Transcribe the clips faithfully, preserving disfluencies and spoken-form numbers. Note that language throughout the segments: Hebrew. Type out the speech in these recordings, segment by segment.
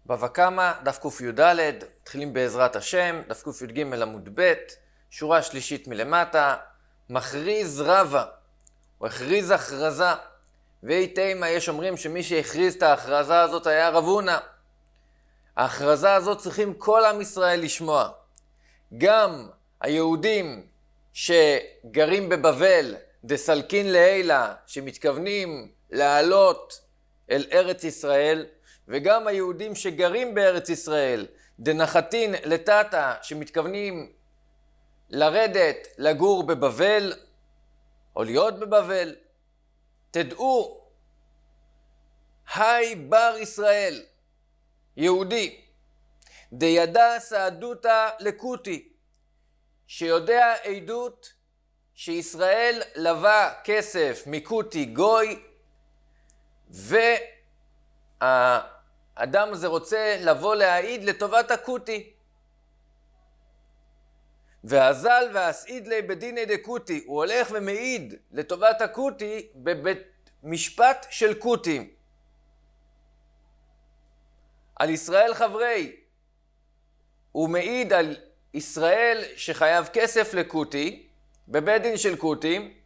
בבא קמא, דף קי"ד, מתחילים בעזרת השם, דף קי"ג עמוד ב', שורה שלישית מלמטה, מכריז רבא, הוא הכריז הכרזה, ואי תימה יש אומרים שמי שהכריז את ההכרזה הזאת היה רב הונא. ההכרזה הזאת צריכים כל עם ישראל לשמוע. גם היהודים שגרים בבבל, דסלקין לילה, שמתכוונים לעלות אל ארץ ישראל, וגם היהודים שגרים בארץ ישראל, דנחתין לטאטה, שמתכוונים לרדת לגור בבבל, או להיות בבבל, תדעו, היי בר ישראל, יהודי, דידע סעדותא לקוטי, שיודע עדות שישראל לווה כסף מקוטי גוי, והאדם הזה רוצה לבוא להעיד לטובת הקוטי. והזל והסעיד לי בדיני דקוטי, הוא הולך ומעיד לטובת הקוטי בבית משפט של קוטי. על ישראל חברי, הוא מעיד על ישראל שחייב כסף לקוטי, בבית דין של קוטי,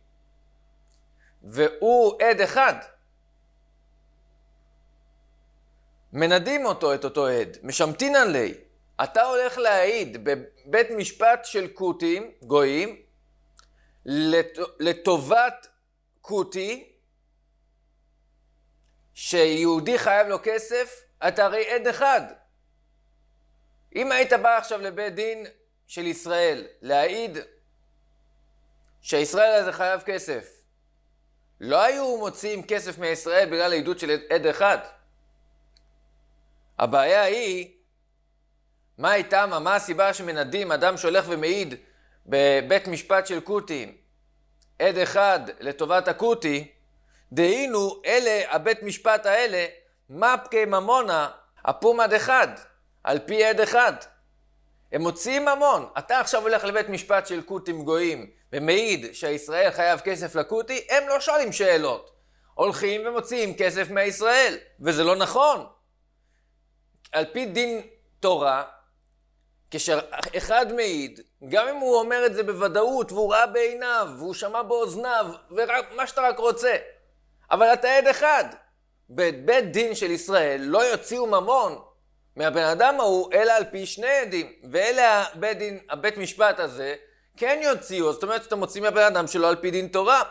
והוא עד אחד. מנדים אותו, את אותו עד, משמתינן לי. אתה הולך להעיד בבית משפט של קוטים, גויים, לט... לטובת קוטי, שיהודי חייב לו כסף, אתה הרי עד אחד. אם היית בא עכשיו לבית דין של ישראל, להעיד שהישראל הזה חייב כסף, לא היו מוציאים כסף מישראל בגלל העדות של עד אחד. הבעיה היא, מה הייתה, מה הסיבה שמנדים אדם שהולך ומעיד בבית משפט של קוטי, עד אחד לטובת הקוטי, דהינו אלה, הבית משפט האלה, מפקי ממונה, הפומד אחד, על פי עד אחד. הם מוציאים ממון. אתה עכשיו הולך לבית משפט של קוטים גויים, ומעיד שהישראל חייב כסף לקוטי, הם לא שואלים שאלות. הולכים ומוציאים כסף מהישראל, וזה לא נכון. על פי דין תורה, כשאחד מעיד, גם אם הוא אומר את זה בוודאות, והוא ראה בעיניו, והוא שמע באוזניו, ומה שאתה רק רוצה, אבל אתה עד אחד. בבית דין של ישראל לא יוציאו ממון מהבן אדם ההוא, אלא על פי שני עדים, ואלה הבית, דין, הבית משפט הזה כן יוציאו, זאת אומרת שאתה מוציא מהבן אדם שלו על פי דין תורה.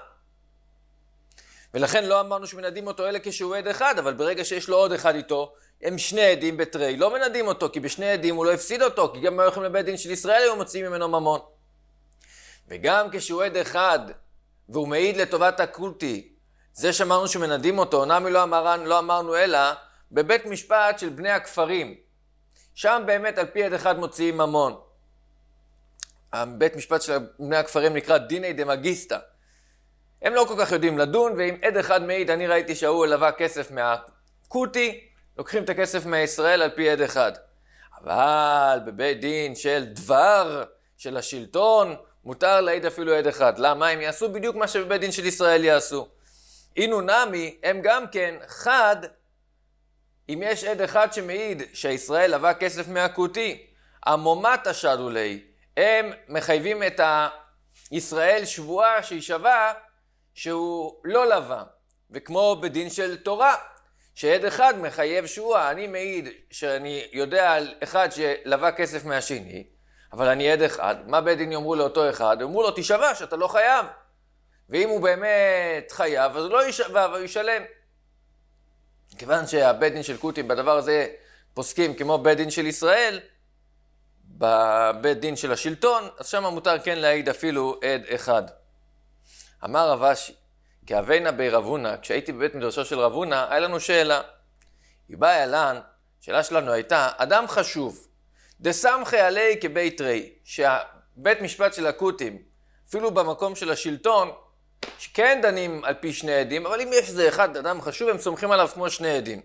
ולכן לא אמרנו שמנדים אותו אלה כשהוא עד אחד, אבל ברגע שיש לו עוד אחד איתו, הם שני עדים בתרי, לא מנדים אותו, כי בשני עדים הוא לא הפסיד אותו, כי גם אם הולכים לבית דין של ישראל היו מוציאים ממנו ממון. וגם כשהוא עד אחד, והוא מעיד לטובת הקוטי, זה שאמרנו שמנדים אותו, נמי לא, אמרן, לא אמרנו אלא, בבית משפט של בני הכפרים. שם באמת על פי עד אחד מוציאים ממון. הבית משפט של בני הכפרים נקרא דיני דמגיסטה. הם לא כל כך יודעים לדון, ואם עד אחד מעיד, אני ראיתי שהוא לווה כסף מהקוטי, לוקחים את הכסף מישראל על פי עד אחד. אבל בבית דין של דבר, של השלטון, מותר להעיד אפילו עד אחד. למה? הם יעשו בדיוק מה שבבית דין של ישראל יעשו. אינו נמי, הם גם כן חד, אם יש עד אחד שמעיד שהישראל לווה כסף מהקוטי, המומת השדו לי, הם מחייבים את הישראל שבועה שהיא שווה שהוא לא לווה. וכמו בדין של תורה, שעד אחד מחייב שבועה, אני מעיד שאני יודע על אחד שלווה כסף מהשני, אבל אני עד אחד, מה בית דין יאמרו לאותו אחד? יאמרו לו תשבע שאתה לא חייב. ואם הוא באמת חייב, אז הוא לא ישבע, אבל הוא ישלם. כיוון שהבית דין של קוטים בדבר הזה פוסקים כמו בית דין של ישראל, בבית דין של השלטון, אז שם מותר כן להעיד אפילו עד אחד. אמר רב אשי, כאבינה בי רב הונא, כשהייתי בבית מדרשו של רב הונא, היה לנו שאלה. היא באה אלן, שאלה שלנו הייתה, אדם חשוב, דסמכי עלי כבית רי, שהבית משפט של הקוטים, אפילו במקום של השלטון, שכן דנים על פי שני עדים, אבל אם יש איזה אחד אדם חשוב, הם סומכים עליו כמו שני עדים.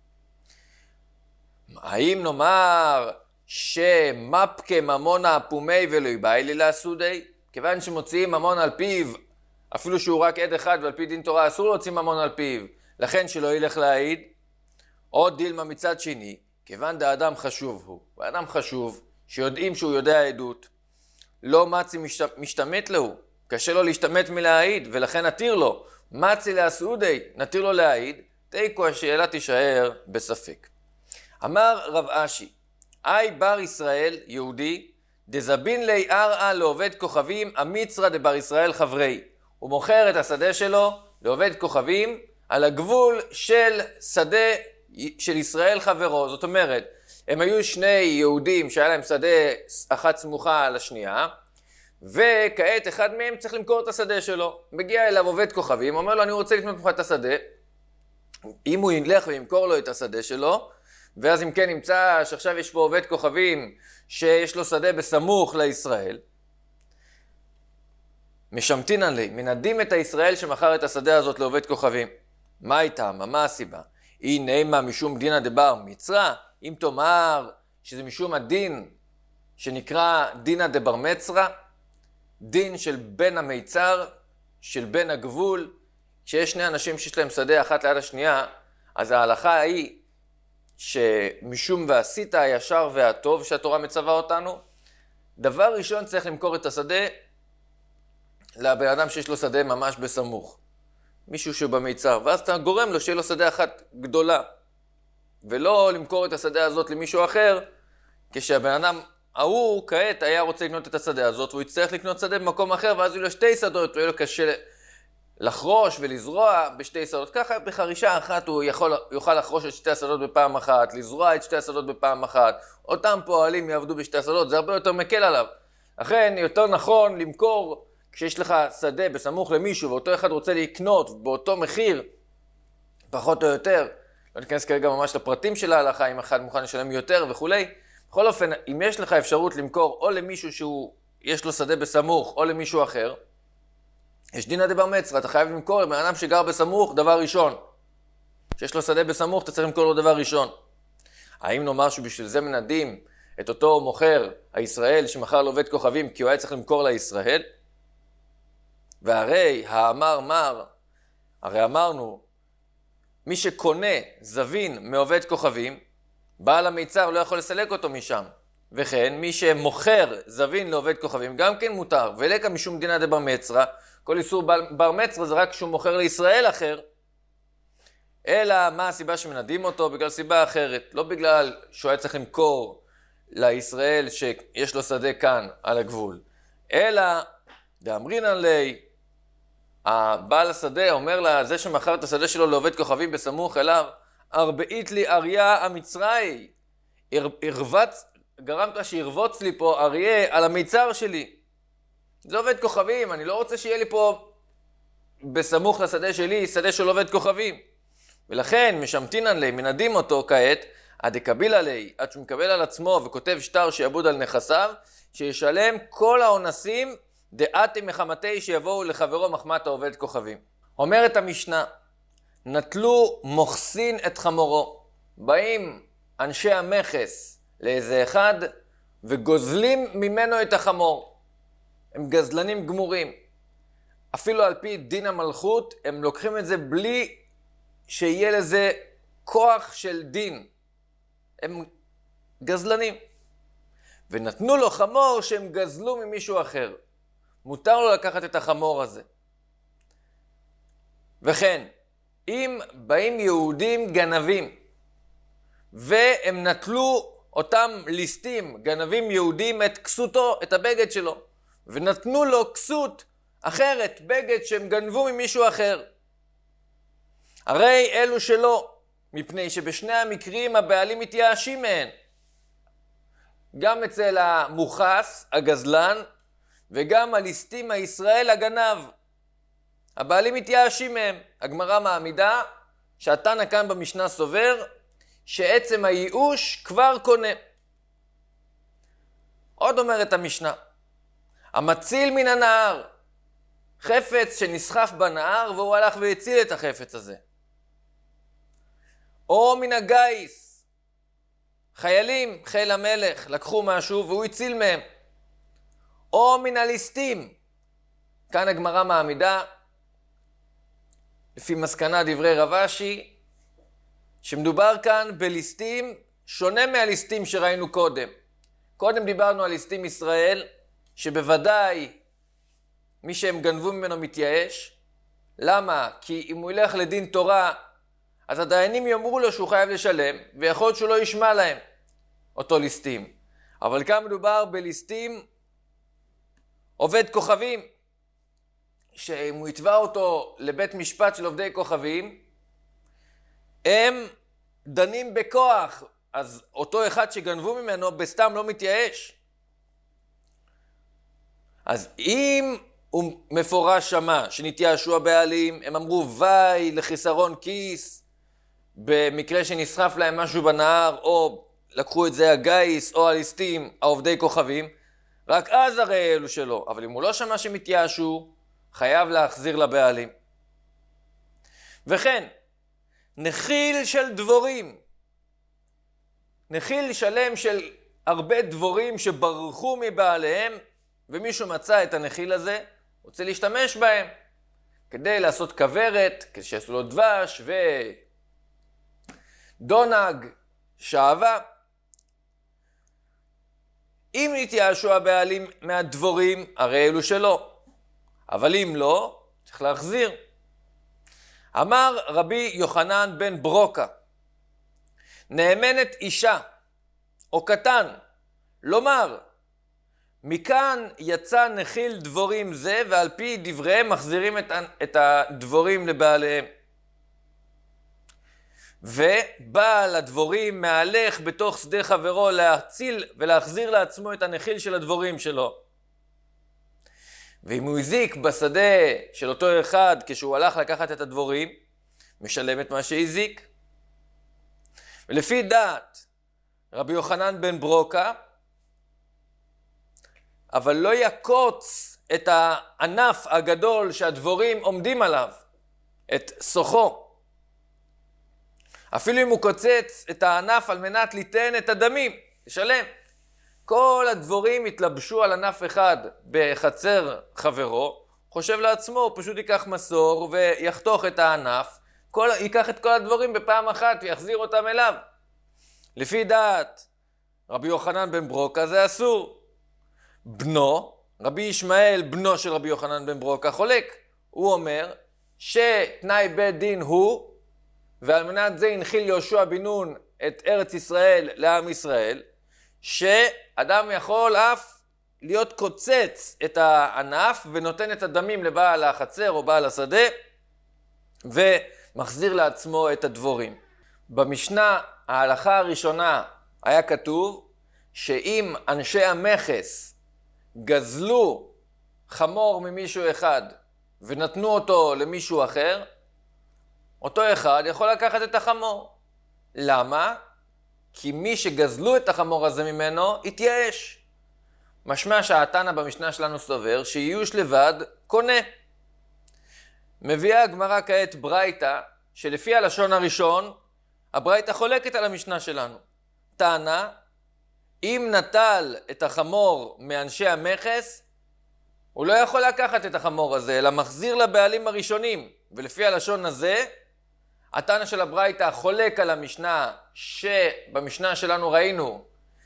האם נאמר שמפקה ממונה הפומי ולא יבאי לי לעשודי? כיוון שמוציאים ממון על פיו, אפילו שהוא רק עד אחד ועל פי דין תורה אסור להוציא ממון על פיו, לכן שלא ילך להעיד. עוד דילמה מצד שני, כיוון דאדם חשוב הוא, ואדם חשוב שיודעים שהוא יודע עדות, לא מצי משת... משתמט לו, קשה לו להשתמט מלהעיד, ולכן נתיר לו, מצי להסעודי, נתיר לו להעיד, תיקו השאלה תישאר בספק. אמר רב אשי, אי בר ישראל, יהודי, דזבין לי ארעה לעובד כוכבים, המצרא דבר ישראל חברי. הוא מוכר את השדה שלו לעובד כוכבים על הגבול של שדה של ישראל חברו. זאת אומרת, הם היו שני יהודים שהיה להם שדה אחת סמוכה על השנייה, וכעת אחד מהם צריך למכור את השדה שלו. מגיע אליו עובד כוכבים, אומר לו, אני רוצה לקנות ממך את השדה. אם הוא ילך וימכור לו את השדה שלו, ואז אם כן נמצא שעכשיו יש פה עובד כוכבים שיש לו שדה בסמוך לישראל, משמתינן לי, מנדים את הישראל שמכר את השדה הזאת לעובד כוכבים. מה איתם? מה הסיבה? אי נעימה משום דינא דבר מצרא, אם תאמר שזה משום הדין שנקרא דינא דבר מצרא, דין של בן המיצר, של בן הגבול, כשיש שני אנשים שיש להם שדה אחת ליד השנייה, אז ההלכה היא שמשום ועשית הישר והטוב שהתורה מצווה אותנו, דבר ראשון צריך למכור את השדה לבן אדם שיש לו שדה ממש בסמוך. מישהו שבמיצר, ואז אתה גורם לו שיהיה לו שדה אחת גדולה, ולא למכור את השדה הזאת למישהו אחר, כשהבן אדם ההוא כעת היה רוצה לקנות את השדה הזאת, והוא יצטרך לקנות שדה במקום אחר, ואז יהיו לו שתי שדות, ויהיה לו קשה לחרוש ולזרוע בשתי שדות. ככה בחרישה אחת הוא יכול, יוכל לחרוש את שתי השדות בפעם אחת, לזרוע את שתי השדות בפעם אחת. אותם פועלים יעבדו בשתי השדות, זה הרבה יותר מקל עליו. לכן יותר נכון למכור כשיש לך שדה בסמוך למישהו, ואותו אחד רוצה לקנות באותו מחיר, פחות או יותר. לא ניכנס כרגע ממש לפרטים של ההלכה, אם אחד מוכן לשלם יותר וכולי. בכל אופן, אם יש לך אפשרות למכור או למישהו שהוא יש לו שדה בסמוך, או למישהו אחר, יש דינא דבר מצרא, אתה חייב למכור לבן אדם שגר בסמוך, דבר ראשון. כשיש לו שדה בסמוך, אתה צריך למכור לו דבר ראשון. האם נאמר שבשביל זה מנדים את אותו מוכר הישראל שמכר לעובד כוכבים, כי הוא היה צריך למכור לישראל? והרי האמר מר, הרי אמרנו, מי שקונה זבין מעובד כוכבים, בעל המיצר לא יכול לסלק אותו משם. וכן, מי שמוכר זבין לעובד כוכבים, גם כן מותר. ולקה משום דינא דבר מצרא, כל איסור בר מצרא זה רק כשהוא מוכר לישראל אחר. אלא מה הסיבה שמנדים אותו? בגלל סיבה אחרת. לא בגלל שהוא היה צריך למכור לישראל שיש לו שדה כאן על הגבול. אלא, דאמרינן לי, הבעל השדה אומר לה, זה שמכר את השדה שלו לעובד כוכבים בסמוך אליו, ארבעית לי אריה המצראי. הרבץ, גרמת שירבוץ לי פה אריה על המיצר שלי. זה עובד כוכבים, אני לא רוצה שיהיה לי פה בסמוך לשדה שלי, שדה של עובד כוכבים. ולכן משמתינן לי, מנדים אותו כעת, עד יקביל עלי, עד שהוא מקבל על עצמו וכותב שטר שיעבוד על נכסיו, שישלם כל העונסים דעתי מחמתי שיבואו לחברו מחמת העובד כוכבים. אומרת המשנה, נטלו מוחסין את חמורו. באים אנשי המכס לאיזה אחד וגוזלים ממנו את החמור. הם גזלנים גמורים. אפילו על פי דין המלכות, הם לוקחים את זה בלי שיהיה לזה כוח של דין. הם גזלנים. ונתנו לו חמור שהם גזלו ממישהו אחר. מותר לו לקחת את החמור הזה. וכן, אם באים יהודים גנבים, והם נטלו אותם ליסטים, גנבים יהודים, את כסותו, את הבגד שלו, ונתנו לו כסות אחרת, בגד שהם גנבו ממישהו אחר. הרי אלו שלא, מפני שבשני המקרים הבעלים מתייאשים מהן. גם אצל המוחס, הגזלן, וגם הליסטים הישראל הגנב. הבעלים מתייאשים מהם. הגמרא מעמידה שהתנא כאן במשנה סובר שעצם הייאוש כבר קונה. עוד אומרת המשנה, המציל מן הנהר, חפץ שנסחף בנהר והוא הלך והציל את החפץ הזה. או מן הגייס, חיילים, חיל המלך, לקחו משהו והוא הציל מהם. או מן הליסטים, כאן הגמרא מעמידה, לפי מסקנה דברי רב אשי, שמדובר כאן בליסטים שונה מהליסטים שראינו קודם. קודם דיברנו על ליסטים ישראל, שבוודאי מי שהם גנבו ממנו מתייאש. למה? כי אם הוא ילך לדין תורה, אז הדיינים יאמרו לו שהוא חייב לשלם, ויכול להיות שהוא לא ישמע להם, אותו ליסטים. אבל כאן מדובר בליסטים עובד כוכבים, שאם הוא יתבע אותו לבית משפט של עובדי כוכבים, הם דנים בכוח, אז אותו אחד שגנבו ממנו בסתם לא מתייאש. אז אם הוא מפורש שמה שנתייאשו הבעלים, הם אמרו וי לחיסרון כיס, במקרה שנסחף להם משהו בנהר, או לקחו את זה הגייס או הליסטים, העובדי כוכבים, רק אז הרי אלו שלו. אבל אם הוא לא שמה שמתייאשו, חייב להחזיר לבעלים. וכן, נחיל של דבורים, נחיל שלם של הרבה דבורים שברחו מבעליהם, ומישהו מצא את הנחיל הזה, רוצה להשתמש בהם, כדי לעשות כברת, כדי שיעשו לו דבש ודונג, שעבה. אם נתייאשו הבעלים מהדבורים, הרי אלו שלו. אבל אם לא, צריך להחזיר. אמר רבי יוחנן בן ברוקה, נאמנת אישה או קטן, לומר, מכאן יצא נחיל דבורים זה, ועל פי דבריהם מחזירים את הדבורים לבעליהם. ובעל הדבורים מהלך בתוך שדה חברו להציל ולהחזיר לעצמו את הנחיל של הדבורים שלו. ואם הוא הזיק בשדה של אותו אחד כשהוא הלך לקחת את הדבורים, משלם את מה שהזיק. ולפי דעת רבי יוחנן בן ברוקה, אבל לא יקוץ את הענף הגדול שהדבורים עומדים עליו, את סוחו. אפילו אם הוא קוצץ את הענף על מנת ליתן את הדמים, לשלם. כל הדבורים התלבשו על ענף אחד בחצר חברו, חושב לעצמו, הוא פשוט ייקח מסור ויחתוך את הענף, כל, ייקח את כל הדבורים בפעם אחת ויחזיר אותם אליו. לפי דעת רבי יוחנן בן ברוקה זה אסור. בנו, רבי ישמעאל, בנו של רבי יוחנן בן ברוקה, חולק. הוא אומר שתנאי בית דין הוא, ועל מנת זה הנחיל יהושע בן נון את ארץ ישראל לעם ישראל, שאדם יכול אף להיות קוצץ את הענף ונותן את הדמים לבעל החצר או בעל השדה ומחזיר לעצמו את הדבורים. במשנה ההלכה הראשונה היה כתוב שאם אנשי המכס גזלו חמור ממישהו אחד ונתנו אותו למישהו אחר, אותו אחד יכול לקחת את החמור. למה? כי מי שגזלו את החמור הזה ממנו התייאש. משמע שהתנא במשנה שלנו סובר שייאוש לבד קונה. מביאה הגמרא כעת ברייתא שלפי הלשון הראשון הברייתא חולקת על המשנה שלנו. תנא, אם נטל את החמור מאנשי המכס, הוא לא יכול לקחת את החמור הזה, אלא מחזיר לבעלים הראשונים. ולפי הלשון הזה, התנא של הברייתא חולק על המשנה, שבמשנה שלנו ראינו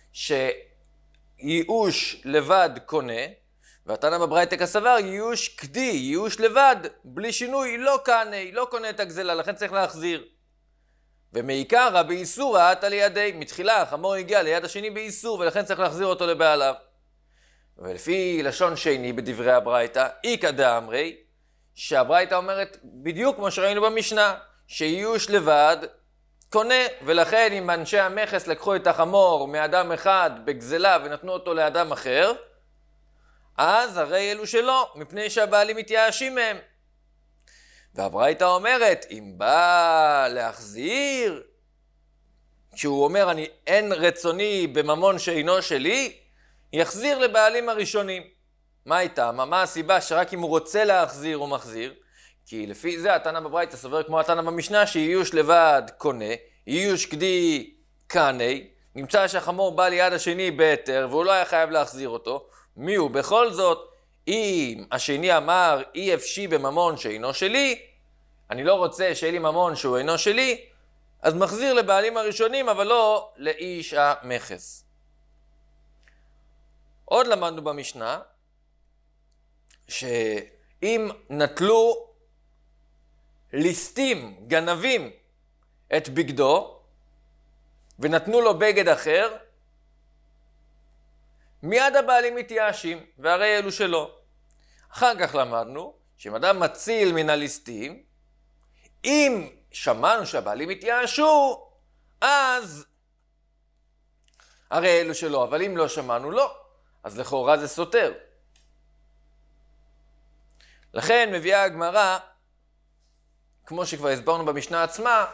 שייאוש לבד קונה, והתנא בברייתא כסבר ייאוש קדי, ייאוש לבד, בלי שינוי, לא קנה, לא קונה את הגזלה, לכן צריך להחזיר. ומעיקר רבי איסור רעת על ידי, מתחילה החמור הגיע ליד השני באיסור, ולכן צריך להחזיר אותו לבעליו. ולפי לשון שני בדברי הברייתא, איקא דאמרי, שהברייתא אומרת בדיוק כמו שראינו במשנה, שייאוש לבד קונה, ולכן אם אנשי המכס לקחו את החמור מאדם אחד בגזלה ונתנו אותו לאדם אחר, אז הרי אלו שלא, מפני שהבעלים מתייאשים מהם. והברייתא אומרת, אם בא להחזיר, כשהוא אומר אני אין רצוני בממון שאינו שלי, יחזיר לבעלים הראשונים. מה איתה? מה הסיבה שרק אם הוא רוצה להחזיר הוא מחזיר? כי לפי זה התנא בברייתא סובר כמו התנא במשנה שייאוש לבד קונה, ייאוש קדי קני, נמצא שהחמור בא ליד השני בהיתר והוא לא היה חייב להחזיר אותו. מי הוא בכל זאת? אם השני אמר אי אפשי בממון שאינו שלי, אני לא רוצה שיהיה לי ממון שהוא אינו שלי, אז מחזיר לבעלים הראשונים, אבל לא לאיש המכס. עוד למדנו במשנה, שאם נטלו ליסטים, גנבים, את בגדו, ונתנו לו בגד אחר, מיד הבעלים מתייאשים, והרי אלו שלו. אחר כך למדנו, שאם אדם מציל מן הליסטים, אם שמענו שהבעלים התייאשו, אז הרי אלו שלו, אבל אם לא שמענו, לא. אז לכאורה זה סותר. לכן מביאה הגמרא, כמו שכבר הסברנו במשנה עצמה,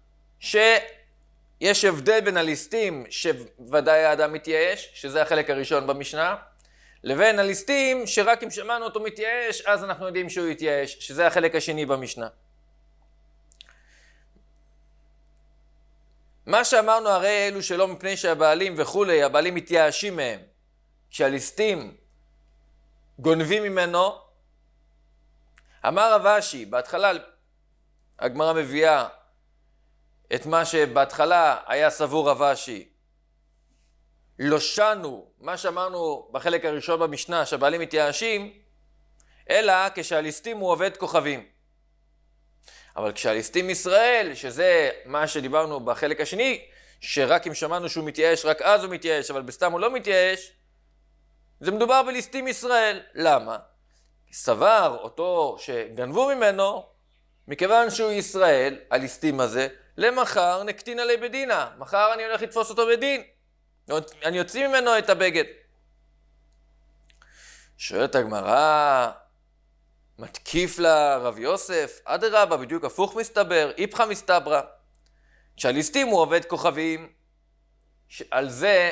שיש הבדל בין הליסטים שוודאי האדם מתייאש, שזה החלק הראשון במשנה, לבין הליסטים שרק אם שמענו אותו מתייאש, אז אנחנו יודעים שהוא יתייאש, שזה החלק השני במשנה. מה שאמרנו הרי אלו שלא מפני שהבעלים וכולי, הבעלים מתייאשים מהם, שהליסטים גונבים ממנו, אמר רב אשי, בהתחלה הגמרא מביאה את מה שבהתחלה היה סבור רב אשי, לא שנו, מה שאמרנו בחלק הראשון במשנה, שהבעלים מתייאשים, אלא כשהליסטים הוא עובד כוכבים. אבל כשהליסטים ישראל, שזה מה שדיברנו בחלק השני, שרק אם שמענו שהוא מתייאש, רק אז הוא מתייאש, אבל בסתם הוא לא מתייאש, זה מדובר בליסטים ישראל. למה? סבר אותו שגנבו ממנו, מכיוון שהוא ישראל, הליסטים הזה, למחר נקטין עלי בדינה. מחר אני הולך לתפוס אותו בדין. אני יוציא ממנו את הבגד. שואלת הגמרא, מתקיף לה רב יוסף, אדרבה, בדיוק הפוך מסתבר, איפכא מסתברא. כשהליסטים הוא עובד כוכבים, על זה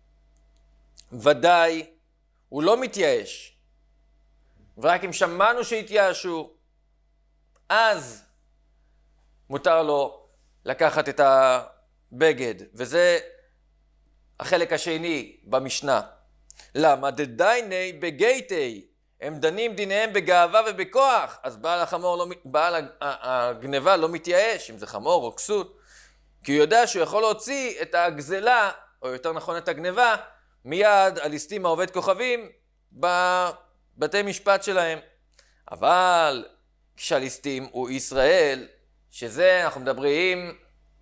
ודאי הוא לא מתייאש. ורק אם שמענו שהתייאשו, אז מותר לו לקחת את הבגד. וזה החלק השני במשנה. למה? דדייני בגייטי. הם דנים דיניהם בגאווה ובכוח. אז בעל החמור, לא, בעל הגניבה לא מתייאש, אם זה חמור או כסות. כי הוא יודע שהוא יכול להוציא את הגזלה, או יותר נכון את הגניבה, מיד הליסטים העובד כוכבים בבתי משפט שלהם. אבל כשהליסטים הוא ישראל, שזה אנחנו מדברים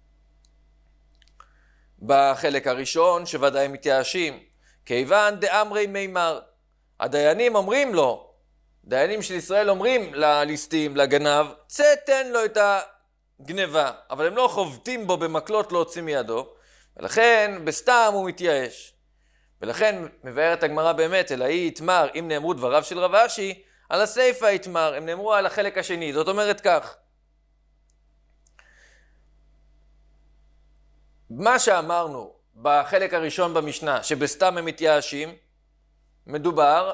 בחלק הראשון שוודאי מתייאשים. כיוון דאמרי מימר. הדיינים אומרים לו, דיינים של ישראל אומרים לליסטים, לגנב, צא תן לו את הגניבה. אבל הם לא חובטים בו במקלות להוציא מידו, ולכן בסתם הוא מתייאש. ולכן מבארת הגמרא באמת, אלא היא יתמר, אם נאמרו דבריו של רב אשי, על הסייפה יתמר, הם נאמרו על החלק השני. זאת אומרת כך, מה שאמרנו בחלק הראשון במשנה, שבסתם הם מתייאשים, מדובר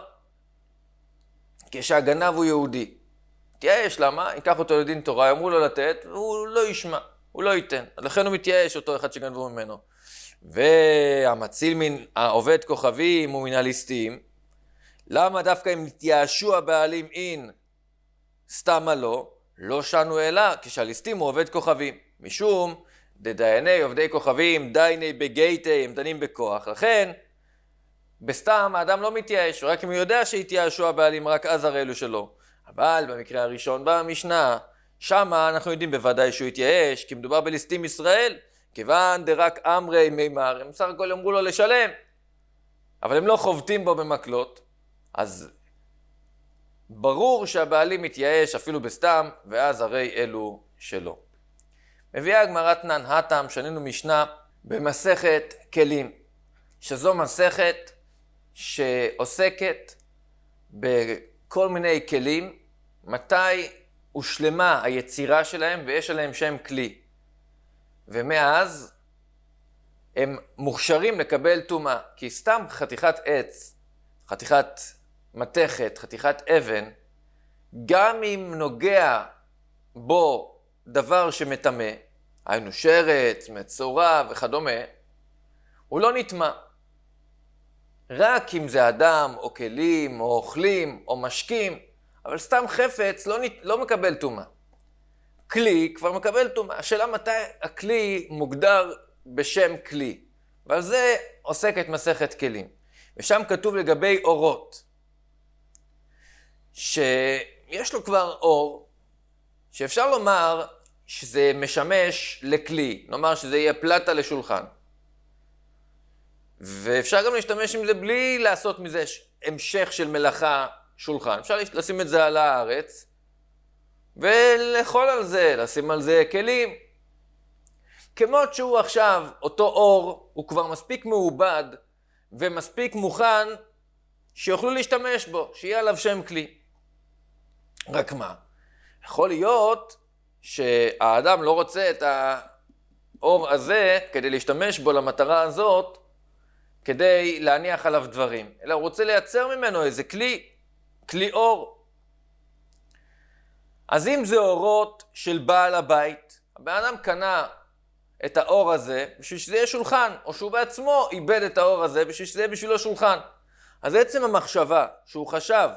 כשהגנב הוא יהודי. מתייאש, למה? ייקח אותו לדין תורה, אמרו לו לתת, והוא לא ישמע, הוא לא ייתן. לכן הוא מתייאש, אותו אחד שגנבו ממנו. והמציל מן העובד כוכבים ומן הליסטים, למה דווקא אם נתייאשו הבעלים אין, סתם לא, לא שנו אלא כשהליסטים הוא עובד כוכבים. משום דדייני עובדי כוכבים, דייני בגייטי, הם דנים בכוח. לכן, בסתם האדם לא מתייאש, רק אם הוא יודע שהתייאשו הבעלים, רק אז הרי אלו שלו. אבל במקרה הראשון במשנה, שמה אנחנו יודעים בוודאי שהוא התייאש, כי מדובר בליסטים ישראל, כיוון דרק אמרי מימר, הם סך הכל אמרו לו לשלם, אבל הם לא חובטים בו במקלות, אז ברור שהבעלים מתייאש אפילו בסתם, ואז הרי אלו שלו. מביאה הגמרא תנן הטעם, שנינו משנה במסכת כלים, שזו מסכת שעוסקת בכל מיני כלים, מתי הושלמה היצירה שלהם ויש עליהם שם כלי. ומאז הם מוכשרים לקבל טומאה, כי סתם חתיכת עץ, חתיכת מתכת, חתיכת אבן, גם אם נוגע בו דבר שמטמא, היינו שרץ, מצורע וכדומה, הוא לא נטמא. רק אם זה אדם או כלים או אוכלים או משקים, אבל סתם חפץ לא, נת... לא מקבל טומאה. כלי כבר מקבל טומאה. השאלה מתי הכלי מוגדר בשם כלי. ועל זה עוסקת מסכת כלים. ושם כתוב לגבי אורות, שיש לו כבר אור, שאפשר לומר שזה משמש לכלי. נאמר שזה יהיה פלטה לשולחן. ואפשר גם להשתמש עם זה בלי לעשות מזה המשך של מלאכה שולחן. אפשר לשים את זה על הארץ, ולאכול על זה, לשים על זה כלים. כמות שהוא עכשיו, אותו אור, הוא כבר מספיק מעובד, ומספיק מוכן, שיוכלו להשתמש בו, שיהיה עליו שם כלי. רק מה? יכול להיות שהאדם לא רוצה את האור הזה, כדי להשתמש בו למטרה הזאת, כדי להניח עליו דברים. אלא הוא רוצה לייצר ממנו איזה כלי, כלי אור. אז אם זה אורות של בעל הבית, הבן אדם קנה את האור הזה בשביל שזה יהיה שולחן, או שהוא בעצמו איבד את האור הזה בשביל שזה יהיה בשבילו שולחן. אז עצם המחשבה שהוא חשב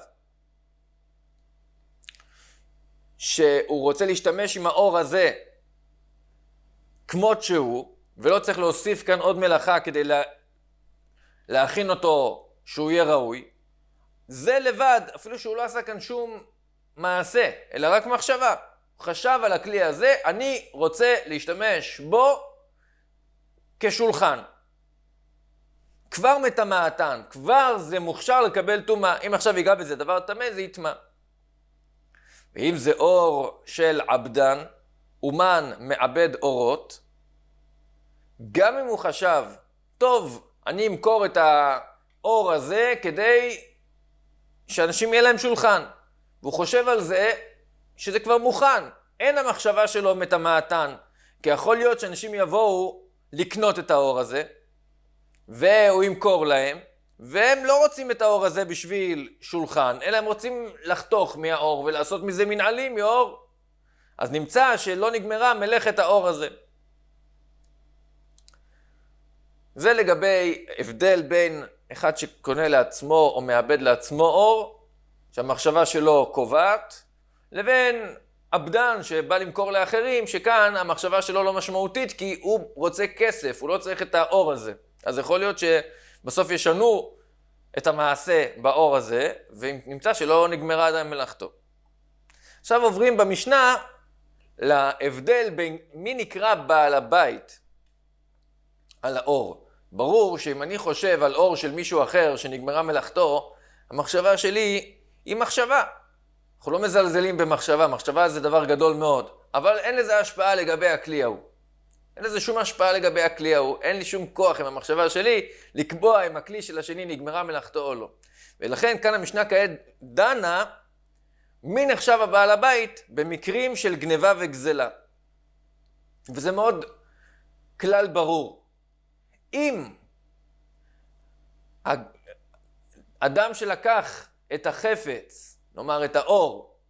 שהוא רוצה להשתמש עם האור הזה כמות שהוא, ולא צריך להוסיף כאן עוד מלאכה כדי לה... להכין אותו שהוא יהיה ראוי, זה לבד, אפילו שהוא לא עשה כאן שום מעשה, אלא רק מחשבה. הוא חשב על הכלי הזה, אני רוצה להשתמש בו כשולחן. כבר מטמאתן, כבר זה מוכשר לקבל טומאה. אם עכשיו ייגע בזה דבר טמא, זה יטמא. ואם זה אור של עבדן, אומן מעבד אורות, גם אם הוא חשב, טוב, אני אמכור את האור הזה כדי שאנשים יהיה להם שולחן. והוא חושב על זה שזה כבר מוכן. אין המחשבה שלו מטמאתן. כי יכול להיות שאנשים יבואו לקנות את האור הזה, והוא ימכור להם, והם לא רוצים את האור הזה בשביל שולחן, אלא הם רוצים לחתוך מהאור ולעשות מזה מנעלים מאור. אז נמצא שלא נגמרה מלאכת האור הזה. זה לגבי הבדל בין אחד שקונה לעצמו או מאבד לעצמו אור, שהמחשבה שלו קובעת, לבין עבדן שבא למכור לאחרים, שכאן המחשבה שלו לא משמעותית, כי הוא רוצה כסף, הוא לא צריך את האור הזה. אז יכול להיות שבסוף ישנו את המעשה באור הזה, ונמצא שלא נגמרה עדיין מלאכתו. עכשיו עוברים במשנה להבדל בין מי נקרא בעל הבית על האור. ברור שאם אני חושב על אור של מישהו אחר שנגמרה מלאכתו, המחשבה שלי היא מחשבה. אנחנו לא מזלזלים במחשבה, מחשבה זה דבר גדול מאוד, אבל אין לזה השפעה לגבי הכלי ההוא. אין לזה שום השפעה לגבי הכלי ההוא, אין לי שום כוח עם המחשבה שלי לקבוע אם הכלי של השני נגמרה מלאכתו או לא. ולכן כאן המשנה כעת דנה מי נחשב הבעל הבית במקרים של גניבה וגזלה. וזה מאוד כלל ברור. אם אדם שלקח את החפץ, נאמר את האור,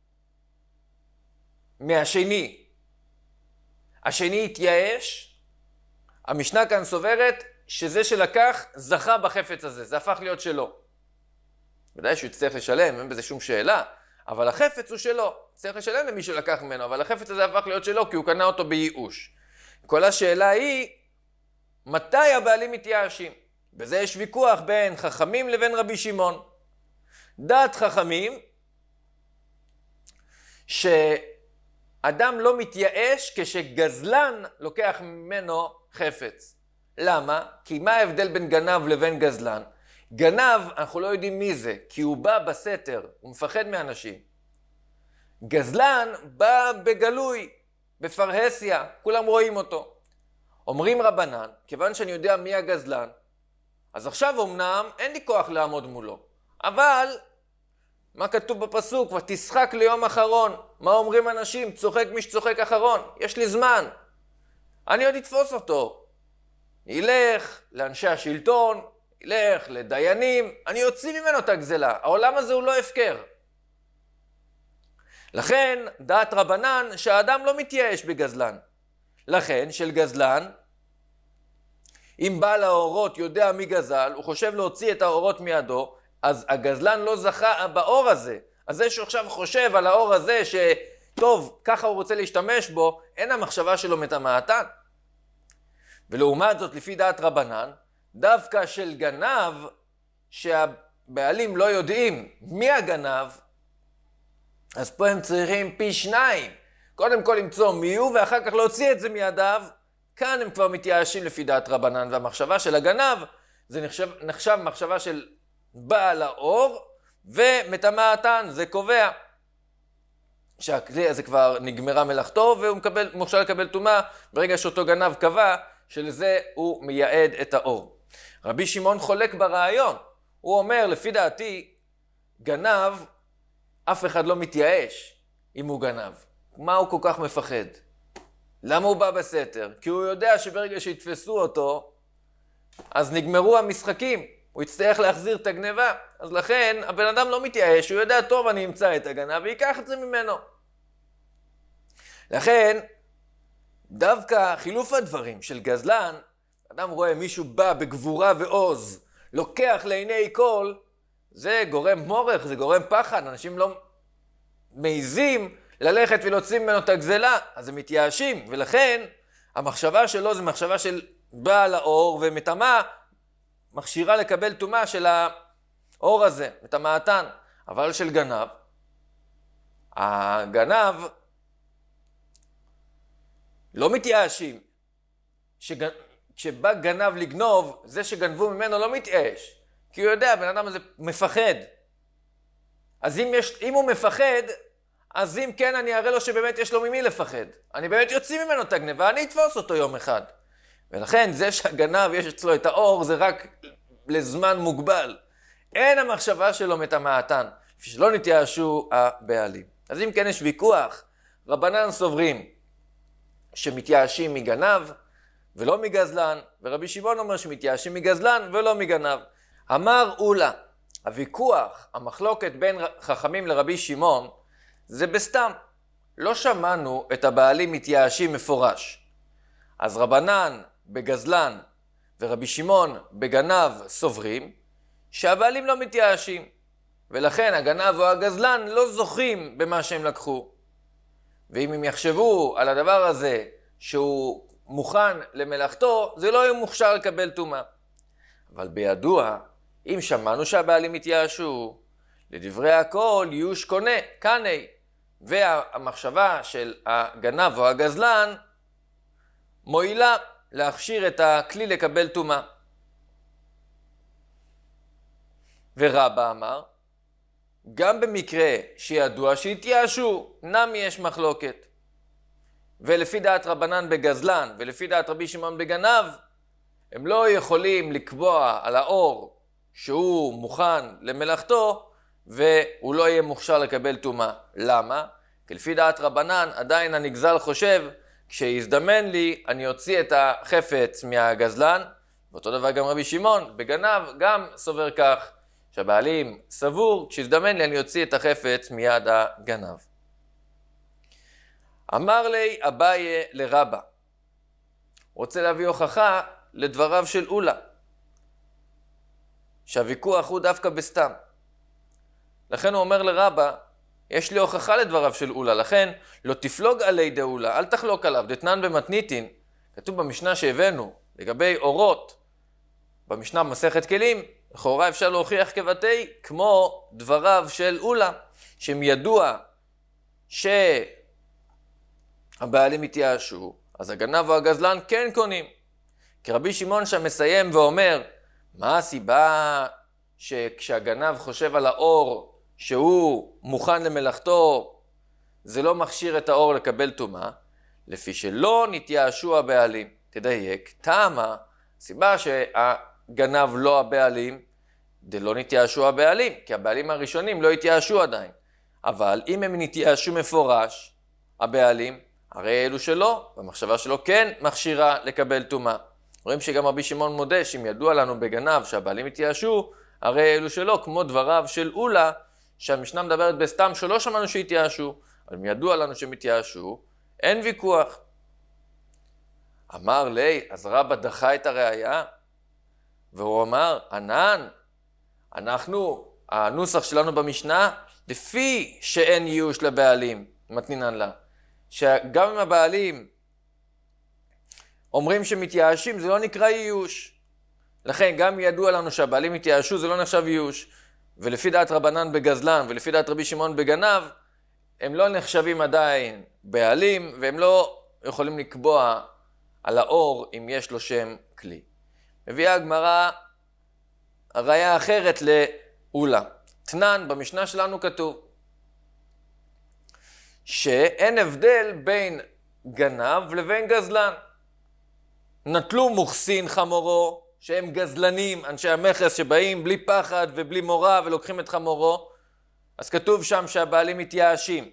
מהשני, השני התייאש, המשנה כאן סוברת שזה שלקח זכה בחפץ הזה, זה הפך להיות שלו. ודאי שהוא יצטרך לשלם, אין בזה שום שאלה, אבל החפץ הוא שלו. צריך לשלם למי שלקח ממנו, אבל החפץ הזה הפך להיות שלו כי הוא קנה אותו בייאוש. כל השאלה היא, מתי הבעלים מתייאשים? בזה יש ויכוח בין חכמים לבין רבי שמעון. דעת חכמים, שאדם לא מתייאש כשגזלן לוקח ממנו חפץ. למה? כי מה ההבדל בין גנב לבין גזלן? גנב, אנחנו לא יודעים מי זה, כי הוא בא בסתר, הוא מפחד מאנשים. גזלן בא בגלוי, בפרהסיה, כולם רואים אותו. אומרים רבנן, כיוון שאני יודע מי הגזלן, אז עכשיו אמנם אין לי כוח לעמוד מולו. אבל, מה כתוב בפסוק? ותשחק ליום אחרון. מה אומרים אנשים? צוחק מי שצוחק אחרון. יש לי זמן. אני עוד אתפוס אותו. ילך לאנשי השלטון, ילך לדיינים, אני יוציא ממנו את הגזלה. העולם הזה הוא לא הפקר. לכן, דעת רבנן שהאדם לא מתייאש בגזלן. לכן, של גזלן, אם בעל האורות יודע מי גזל, הוא חושב להוציא את האורות מידו, אז הגזלן לא זכה באור הזה. אז זה שעכשיו חושב על האור הזה טוב, ככה הוא רוצה להשתמש בו, אין המחשבה שלו מטמאתן. ולעומת זאת, לפי דעת רבנן, דווקא של גנב, שהבעלים לא יודעים מי הגנב, אז פה הם צריכים פי שניים. קודם כל למצוא מי הוא, ואחר כך להוציא את זה מידיו. כאן הם כבר מתייאשים לפי דעת רבנן, והמחשבה של הגנב, זה נחשב, נחשב מחשבה של בעל האור, ומטמאתן, זה קובע שהכלי הזה כבר נגמרה מלאכתו, והוא מקבל, מוכשר לקבל טומאה, ברגע שאותו גנב קבע, שלזה הוא מייעד את האור. רבי שמעון חולק ברעיון, הוא אומר, לפי דעתי, גנב, אף אחד לא מתייאש אם הוא גנב. מה הוא כל כך מפחד? למה הוא בא בסתר? כי הוא יודע שברגע שיתפסו אותו, אז נגמרו המשחקים. הוא יצטרך להחזיר את הגניבה. אז לכן, הבן אדם לא מתייאש, הוא יודע, טוב, אני אמצא את הגנב, ויקח את זה ממנו. לכן, דווקא חילוף הדברים של גזלן, אדם רואה מישהו בא בגבורה ועוז, לוקח לעיני כל, זה גורם מורך, זה גורם פחד, אנשים לא מעיזים ללכת ולהוציא ממנו את הגזלה, אז הם מתייאשים, ולכן המחשבה שלו זה מחשבה של בעל האור, ומטמאה מכשירה לקבל טומאה של האור הזה, מטמאתן, אבל של גנב, הגנב לא מתייאשים, שגנ... כשבא גנב לגנוב, זה שגנבו ממנו לא מתייאש, כי הוא יודע, בן אדם הזה מפחד. אז אם, יש... אם הוא מפחד, אז אם כן, אני אראה לו שבאמת יש לו ממי לפחד. אני באמת יוציא ממנו את הגניבה, אני אתפוס אותו יום אחד. ולכן זה שהגנב יש אצלו את האור, זה רק לזמן מוגבל. אין המחשבה שלו מטמאתן, לפי שלא נתייאשו הבעלים. אז אם כן יש ויכוח, רבנן סוברים שמתייאשים מגנב ולא מגזלן, ורבי שמעון אומר שמתייאשים מגזלן ולא מגנב. אמר אולה, הוויכוח, המחלוקת בין חכמים לרבי שמעון, זה בסתם. לא שמענו את הבעלים מתייאשים מפורש. אז רבנן בגזלן ורבי שמעון בגנב סוברים שהבעלים לא מתייאשים. ולכן הגנב או הגזלן לא זוכים במה שהם לקחו. ואם הם יחשבו על הדבר הזה שהוא מוכן למלאכתו, זה לא יהיה מוכשר לקבל טומאה. אבל בידוע, אם שמענו שהבעלים התייאשו, לדברי הכל ייאוש קונה, קני, והמחשבה של הגנב או הגזלן מועילה להכשיר את הכלי לקבל טומאה. ורבא אמר, גם במקרה שידוע שהתייאשו, נמי יש מחלוקת. ולפי דעת רבנן בגזלן ולפי דעת רבי שמעון בגנב, הם לא יכולים לקבוע על האור שהוא מוכן למלאכתו, והוא לא יהיה מוכשר לקבל טומאה. למה? כי לפי דעת רבנן עדיין הנגזל חושב, כשיזדמן לי אני אוציא את החפץ מהגזלן, ואותו דבר גם רבי שמעון בגנב גם סובר כך, שהבעלים סבור, כשיזדמן לי אני אוציא את החפץ מיד הגנב. אמר לי אביי לרבא, רוצה להביא הוכחה לדבריו של אולה, שהוויכוח הוא דווקא בסתם. לכן הוא אומר לרבא, יש לי הוכחה לדבריו של אולה, לכן לא תפלוג עלי דאולה, אל תחלוק עליו, דתנן במתניתין, כתוב במשנה שהבאנו, לגבי אורות, במשנה במסכת כלים, לכאורה אפשר להוכיח כבתי, כמו דבריו של אולה, שהם ידוע שהבעלים התייאשו, אז הגנב או הגזלן כן קונים. כי רבי שמעון שם מסיים ואומר, מה הסיבה שכשהגנב חושב על האור שהוא מוכן למלאכתו, זה לא מכשיר את האור לקבל טומאה? לפי שלא נתייאשו הבעלים. תדייק, טעמה, סיבה שהגנב לא הבעלים, זה לא נתייאשו הבעלים, כי הבעלים הראשונים לא התייאשו עדיין. אבל אם הם נתייאשו מפורש, הבעלים, הרי אלו שלא, והמחשבה שלו כן מכשירה לקבל טומאה. רואים שגם רבי שמעון מודה שאם ידוע לנו בגנב שהבעלים התייאשו, הרי אלו שלא, כמו דבריו של אולה, שהמשנה מדברת בסתם שלא שמענו שהתייאשו, אבל אם ידוע לנו שהם התייאשו, אין ויכוח. אמר לי, אז רבא דחה את הראייה, והוא אמר, ענן, אנחנו, הנוסח שלנו במשנה, לפי שאין ייאוש לבעלים, מתנינן לה, שגם אם הבעלים אומרים שמתייאשים, זה לא נקרא ייאוש. לכן גם ידוע לנו שהבעלים מתייאשו, זה לא נחשב ייאוש. ולפי דעת רבנן בגזלן ולפי דעת רבי שמעון בגנב, הם לא נחשבים עדיין בעלים, והם לא יכולים לקבוע על האור אם יש לו שם כלי. מביאה הגמרא הראיה אחרת לאולה. תנן, במשנה שלנו כתוב שאין הבדל בין גנב לבין גזלן. נטלו מוכסין חמורו, שהם גזלנים, אנשי המכס שבאים בלי פחד ובלי מורא ולוקחים את חמורו, אז כתוב שם שהבעלים מתייאשים.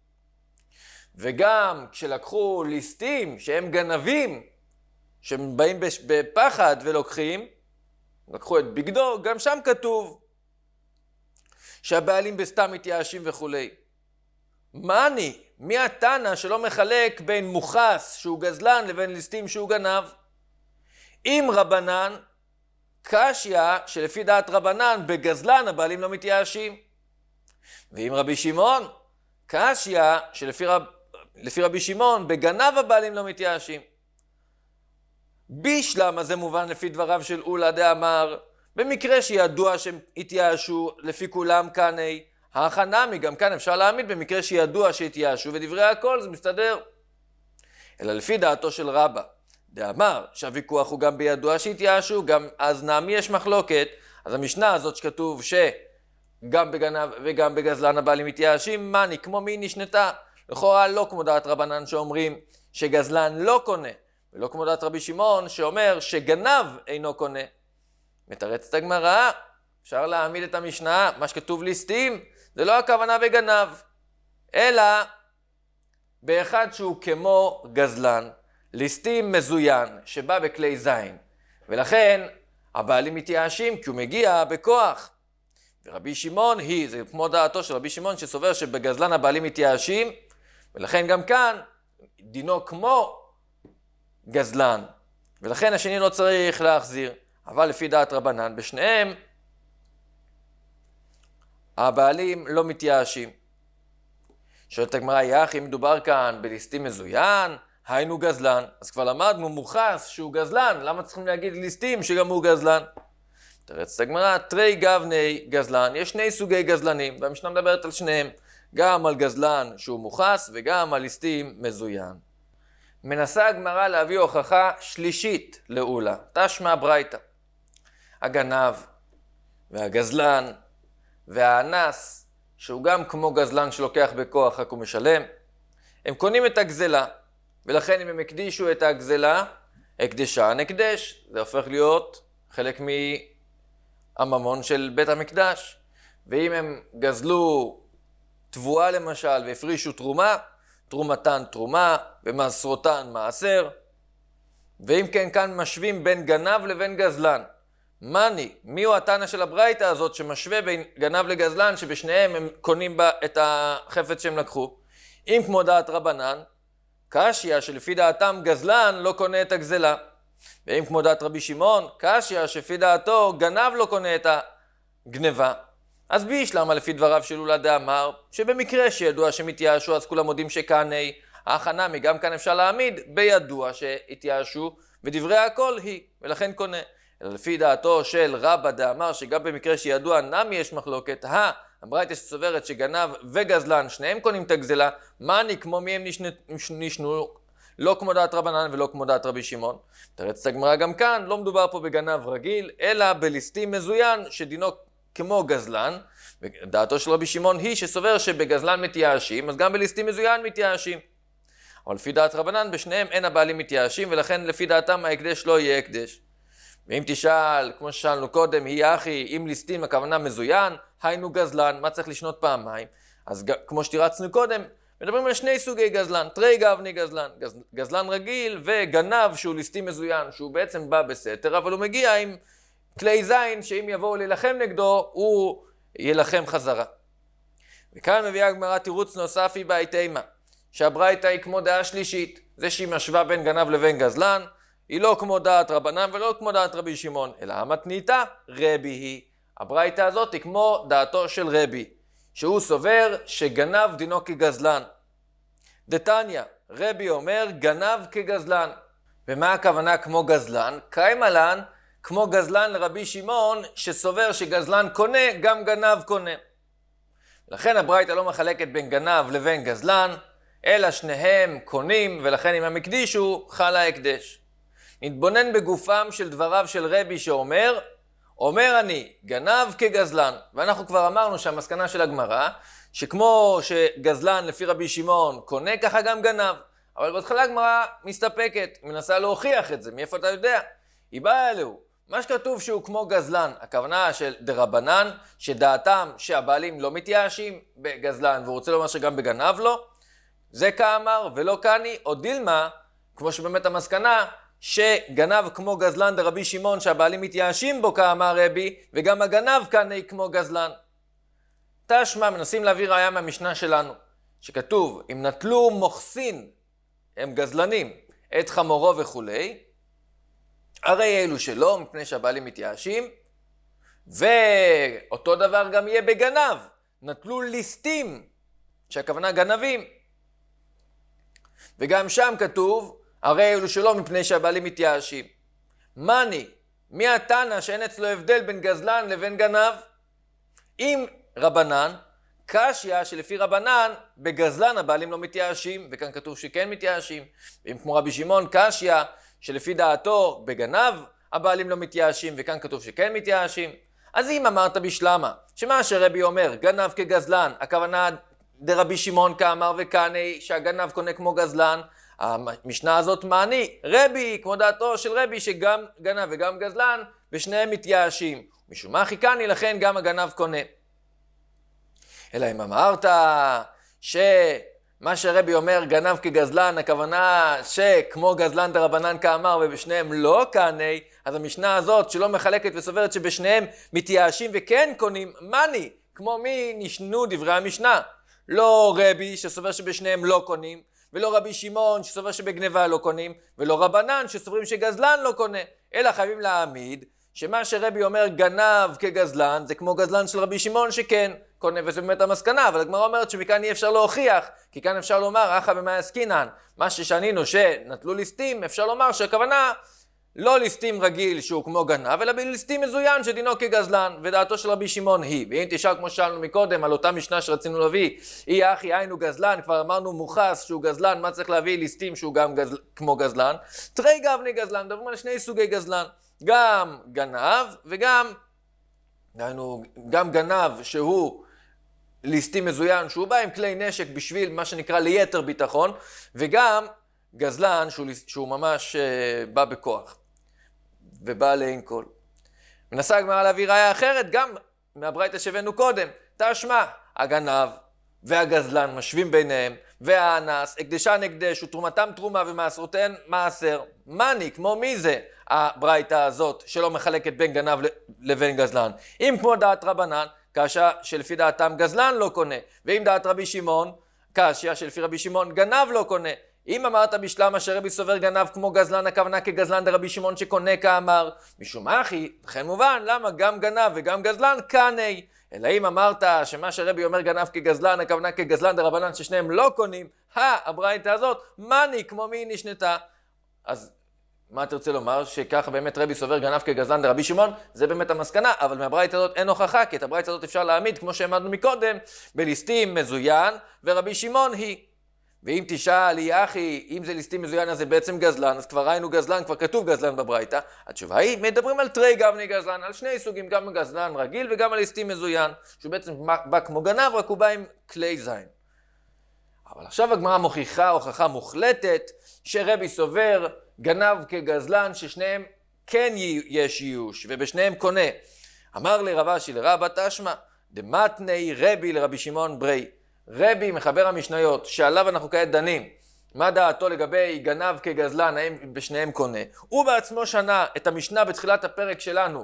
וגם כשלקחו ליסטים שהם גנבים, שהם באים בפחד ולוקחים, לקחו את בגדו, גם שם כתוב שהבעלים בסתם מתייאשים וכו'. מה אני? מי התנא שלא מחלק בין מוכס שהוא גזלן לבין ליסטים שהוא גנב? אם רבנן, קשיא שלפי דעת רבנן בגזלן הבעלים לא מתייאשים. ואם רבי שמעון, קשיא שלפי רב, לפי רבי שמעון בגנב הבעלים לא מתייאשים. בישלמה זה מובן לפי דבריו של אולה דאמר, במקרה שידוע שהם התייאשו לפי כולם כאני, ההכנמי גם כאן אפשר להעמיד במקרה שידוע שהתייאשו, ודברי הכל זה מסתדר. אלא לפי דעתו של רבא, דאמר שהוויכוח הוא גם בידוע שהתייאשו, גם אז נעמי יש מחלוקת, אז המשנה הזאת שכתוב שגם בגנב וגם בגזלן הבעלים מתייאשים, מני כמו מי נשנתה, לכאורה לא כמו דעת רבנן שאומרים שגזלן לא קונה, ולא כמו דעת רבי שמעון שאומר שגנב אינו קונה. מתרצת הגמרא, אפשר להעמיד את המשנה, מה שכתוב ליסטים, זה לא הכוונה בגנב, אלא באחד שהוא כמו גזלן, ליסטים מזוין, שבא בכלי זין, ולכן הבעלים מתייאשים כי הוא מגיע בכוח. ורבי שמעון היא, זה כמו דעתו של רבי שמעון שסובר שבגזלן הבעלים מתייאשים, ולכן גם כאן דינו כמו גזלן, ולכן השני לא צריך להחזיר. אבל לפי דעת רבנן בשניהם הבעלים לא מתייאשים. שואלת הגמרא, יח, אם מדובר כאן בליסטים מזוין, היינו גזלן, אז כבר למדנו מוכס שהוא גזלן, למה צריכים להגיד ליסטים שגם הוא גזלן? תרצת הגמרא, תרי גבני גזלן, יש שני סוגי גזלנים, והמשנה מדברת על שניהם, גם על גזלן שהוא מוכס וגם על ליסטים מזוין. מנסה הגמרא להביא הוכחה שלישית לאולה, תשמע ברייתא. הגנב והגזלן והאנס, שהוא גם כמו גזלן שלוקח בכוח רק הוא משלם, הם קונים את הגזלה, ולכן אם הם הקדישו את הגזלה, הקדשה נקדש, זה הופך להיות חלק מהממון של בית המקדש. ואם הם גזלו תבואה למשל והפרישו תרומה, תרומתן תרומה ומעשרותן מעשר. ואם כן, כאן משווים בין גנב לבין גזלן. מני, מי הוא התנא של הברייתא הזאת שמשווה בין גנב לגזלן, שבשניהם הם קונים בה את החפץ שהם לקחו? אם כמו דעת רבנן, קשיא שלפי דעתם גזלן לא קונה את הגזלה. ואם כמו דעת רבי שמעון, קשיא שלפי דעתו גנב לא קונה את הגנבה. אז בישלמה לפי דבריו של אולה דאמר, שבמקרה שידוע שמתייאשו אז כולם מודים שכאני, ההכנמי גם כאן אפשר להעמיד בידוע שהתייאשו, ודברי הכל היא, ולכן קונה. אלא לפי דעתו של רבא דאמר שגם במקרה שידוע נמי יש מחלוקת, הא, הברייתא שסוברת שגנב וגזלן שניהם קונים את הגזלה, מני כמו מי הם נשנו, לא כמו דעת רבנן ולא כמו דעת רבי שמעון. תרצת הגמרא גם כאן, לא מדובר פה בגנב רגיל, אלא בליסטים מזוין שדינו כמו גזלן, ודעתו של רבי שמעון היא שסובר שבגזלן מתייאשים, אז גם בליסטים מזוין מתייאשים. אבל לפי דעת רבנן בשניהם אין הבעלים מתייאשים, ולכן לפי דעתם ההקדש לא יהיה הקדש. ואם תשאל, כמו ששאלנו קודם, היא אחי, אם ליסטים הכוונה מזוין, היינו גזלן, מה צריך לשנות פעמיים? אז כמו שתירצנו קודם, מדברים על שני סוגי גזלן, תרי גבני גזלן, גז, גזלן רגיל וגנב שהוא ליסטים מזוין, שהוא בעצם בא בסתר, אבל הוא מגיע עם כלי זין, שאם יבואו להילחם נגדו, הוא ילחם חזרה. וכאן מביאה הגמרא תירוץ נוסף היא בהיתימה, שהברייתא היא כמו דעה שלישית, זה שהיא משווה בין גנב לבין גזלן, היא לא כמו דעת רבנן ולא כמו דעת רבי שמעון, אלא המתניתא רבי היא. הברייתא הזאת היא כמו דעתו של רבי, שהוא סובר שגנב דינו כגזלן, דתניא, רבי אומר גנב כגזלן. ומה הכוונה כמו גזלן? קיימלן, כמו גזלן לרבי שמעון שסובר שגזלן קונה, גם גנב קונה. לכן הברייתא לא מחלקת בין גנב לבין גזלן, אלא שניהם קונים, ולכן אם הם הקדישו, חל ההקדש. נתבונן בגופם של דבריו של רבי שאומר, אומר אני, גנב כגזלן. ואנחנו כבר אמרנו שהמסקנה של הגמרא, שכמו שגזלן לפי רבי שמעון קונה, ככה גם גנב. אבל בהתחלה הגמרא מסתפקת, מנסה להוכיח את זה. מאיפה אתה יודע? היא באה אלוהו. מה שכתוב שהוא כמו גזלן, הכוונה של דרבנן, שדעתם שהבעלים לא מתייאשים בגזלן, והוא רוצה לומר שגם בגנב לא, זה כאמר ולא קני, או דילמה, כמו שבאמת המסקנה, שגנב כמו גזלן דרבי שמעון שהבעלים מתייאשים בו כאמר רבי, וגם הגנב קני כמו גזלן. תשמע, מנסים להביא ראיה מהמשנה שלנו, שכתוב, אם נטלו מוחסין, הם גזלנים, את חמורו וכולי, הרי אלו שלא, מפני שהבעלים מתייאשים, ואותו דבר גם יהיה בגנב, נטלו ליסטים, שהכוונה גנבים. וגם שם כתוב, הרי אלו שלא, מפני שהבעלים מתייאשים. מני, מי התנא שאין אצלו הבדל בין גזלן לבין גנב? אם רבנן, קשיא שלפי רבנן, בגזלן הבעלים לא מתייאשים, וכאן כתוב שכן מתייאשים. ואם כמו רבי שמעון, קשיא שלפי דעתו בגנב הבעלים לא מתייאשים, וכאן כתוב שכן מתייאשים. אז אם אמרת בשלמה, שמה שרבי אומר, גנב כגזלן, הכוונה דרבי שמעון כאמר וקני, שהגנב קונה כמו גזלן, המשנה הזאת מעני, רבי, כמו דעתו של רבי, שגם גנב וגם גזלן, ושניהם מתייאשים. משום מה חיכני, לכן גם הגנב קונה. אלא אם אמרת שמה שרבי אומר גנב כגזלן, הכוונה שכמו גזלן דרבנן כאמר ובשניהם לא קני, אז המשנה הזאת שלא מחלקת וסוברת שבשניהם מתייאשים וכן קונים, מני, כמו מי נשנו דברי המשנה. לא רבי שסובר שבשניהם לא קונים, ולא רבי שמעון שסובר שבגנבה לא קונים, ולא רבנן שסוברים שגזלן לא קונה, אלא חייבים להעמיד שמה שרבי אומר גנב כגזלן זה כמו גזלן של רבי שמעון שכן קונה, וזה באמת המסקנה. אבל הגמרא אומרת שמכאן אי אפשר להוכיח, כי כאן אפשר לומר אחא במאי עסקינן, מה ששנינו שנטלו ליסטים, אפשר לומר שהכוונה לא ליסטים רגיל שהוא כמו גנב, אלא בליסטים מזוין שדינו כגזלן, ודעתו של רבי שמעון היא. ואם תשאל כמו שאלנו מקודם על אותה משנה שרצינו להביא, אי אחי היינו גזלן, כבר אמרנו מוחס שהוא גזלן, מה צריך להביא ליסטים שהוא גם גזל, כמו גזלן? תרי גבני גזלן, מדברים על שני סוגי גזלן, גם גנב וגם, דהיינו, גם גנב שהוא ליסטים מזוין, שהוא בא עם כלי נשק בשביל מה שנקרא ליתר ביטחון, וגם גזלן שהוא, שהוא ממש uh, בא בכוח ובא לעין כל. מנסה הגמרא להביא ראיה אחרת גם מהברייתא שהבאנו קודם. תשמע, הגנב והגזלן משווים ביניהם, והאנס, הקדשן הקדש ותרומתם תרומה ומעשרותיהן מעשר. מני, כמו מי זה הברייתא הזאת שלא מחלקת בין גנב לבין גזלן? אם כמו דעת רבנן, קשיא שלפי דעתם גזלן לא קונה, ואם דעת רבי שמעון, קשיא שלפי רבי שמעון גנב לא קונה. אם אמרת בשלמה שרבי סובר גנב כמו גזלן, הכוונה כגזלן דרבי שמעון שקונה כאמר, משום אחי, לכן מובן למה גם גנב וגם גזלן קני. אלא אם אמרת שמה שרבי אומר גנב כגזלן, הכוונה כגזלן דרבנן ששניהם לא קונים, הברייתא הזאת, מני כמו מי נשנתה. אז מה אתה רוצה לומר? שככה באמת רבי סובר גנב כגזלן דרבי שמעון? זה באמת המסקנה, אבל מהברייתא הזאת אין הוכחה, כי את הברייתא הזאת אפשר להעמיד, כמו שהעמדנו מקודם, בליסטים מזוין, ורבי שמעון היא. ואם תשאל, היא אחי, אם זה ליסטים מזוין אז זה בעצם גזלן, אז כבר ראינו גזלן, כבר כתוב גזלן בברייתא. התשובה היא, מדברים על תרי גבני גזלן, על שני סוגים, גם גזלן רגיל וגם על ליסטים מזוין, שהוא בעצם בא כמו גנב, רק הוא בא עם כלי זין. אבל עכשיו הגמרא מוכיחה הוכחה מוחלטת, שרבי סובר גנב כגזלן, ששניהם כן יש ייאוש, ובשניהם קונה. אמר לי רב אשי לרבא תשמע, דמתני רבי לרבי שמעון ברי. רבי מחבר המשניות שעליו אנחנו כעת דנים, מה דעתו לגבי גנב כגזלן, האם בשניהם קונה? הוא בעצמו שנה את המשנה בתחילת הפרק שלנו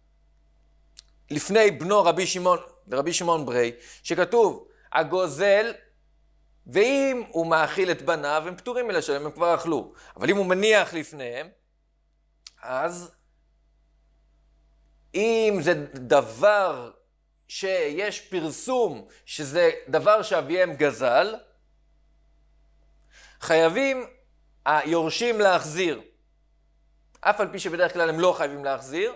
לפני בנו רבי שמעון, רבי שמעון ברי, שכתוב הגוזל, ואם הוא מאכיל את בניו הם פטורים מלשלם, הם כבר אכלו, אבל אם הוא מניח לפניהם, אז אם זה דבר שיש פרסום שזה דבר שאביהם גזל, חייבים היורשים להחזיר. אף על פי שבדרך כלל הם לא חייבים להחזיר,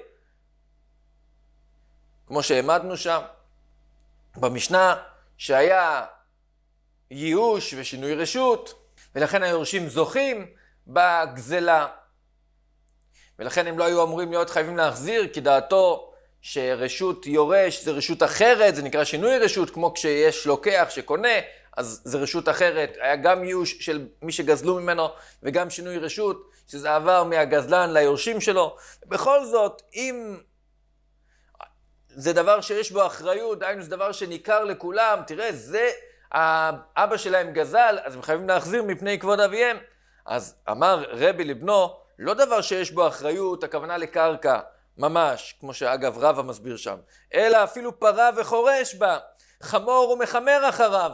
כמו שהעמדנו שם במשנה, שהיה ייאוש ושינוי רשות, ולכן היורשים זוכים בגזלה. ולכן הם לא היו אמורים להיות חייבים להחזיר, כי דעתו שרשות יורש זה רשות אחרת, זה נקרא שינוי רשות, כמו כשיש לוקח שקונה, אז זה רשות אחרת. היה גם ייאוש של מי שגזלו ממנו, וגם שינוי רשות, שזה עבר מהגזלן ליורשים שלו. בכל זאת, אם זה דבר שיש בו אחריות, דהיינו זה דבר שניכר לכולם, תראה, זה האבא שלהם גזל, אז הם חייבים להחזיר מפני כבוד אביהם. אז אמר רבי לבנו, לא דבר שיש בו אחריות, הכוונה לקרקע, ממש, כמו שאגב רבא מסביר שם, אלא אפילו פרה וחורש בה, חמור ומחמר אחריו.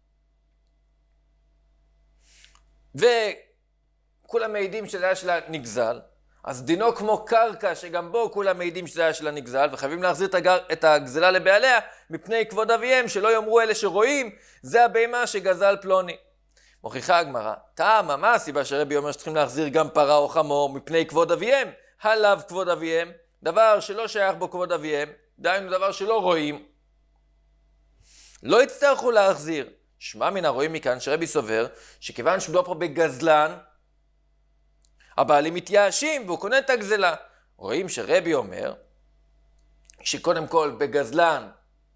וכולם מעידים שזה היה שלה נגזל, אז דינו כמו קרקע שגם בו כולם מעידים שזה היה שלה נגזל, וחייבים להחזיר את הגזלה לבעליה מפני כבוד אביהם, שלא יאמרו אלה שרואים, זה הבהמה שגזל פלוני. מוכיחה הגמרא, טעמה, מה הסיבה שרבי אומר שצריכים להחזיר גם פרה או חמור מפני כבוד אביהם? הלאו כבוד אביהם, דבר שלא שייך בו כבוד אביהם, דהיינו דבר שלא רואים, לא יצטרכו להחזיר. שמע מן הרואים מכאן שרבי סובר שכיוון שמדובר פה בגזלן, הבעלים מתייאשים והוא קונה את הגזלה. רואים שרבי אומר שקודם כל בגזלן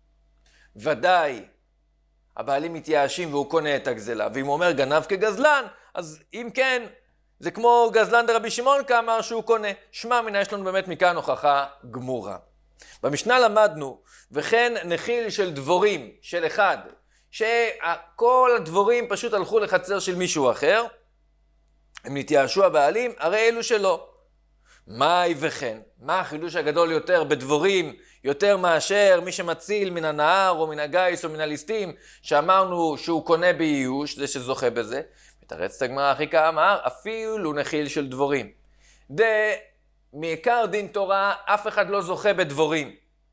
ודאי הבעלים מתייאשים והוא קונה את הגזלה, ואם הוא אומר גנב כגזלן, אז אם כן זה כמו גזלן דרבי שמעון כאמר שהוא קונה. שמע מן יש לנו באמת מכאן הוכחה גמורה. במשנה למדנו וכן נחיל של דבורים של אחד, שכל הדבורים פשוט הלכו לחצר של מישהו אחר, הם נתייאשו הבעלים, הרי אלו שלא. מהי וכן? מה החידוש הגדול יותר בדבורים, יותר מאשר מי שמציל מן הנהר או מן הגיס או מן הליסטים, שאמרנו שהוא קונה בייאוש, זה שזוכה בזה. מתרץ הגמרא הכי כאמר, אפילו נחיל של דבורים. דה, מעיקר דין תורה, אף אחד לא זוכה בדבורים.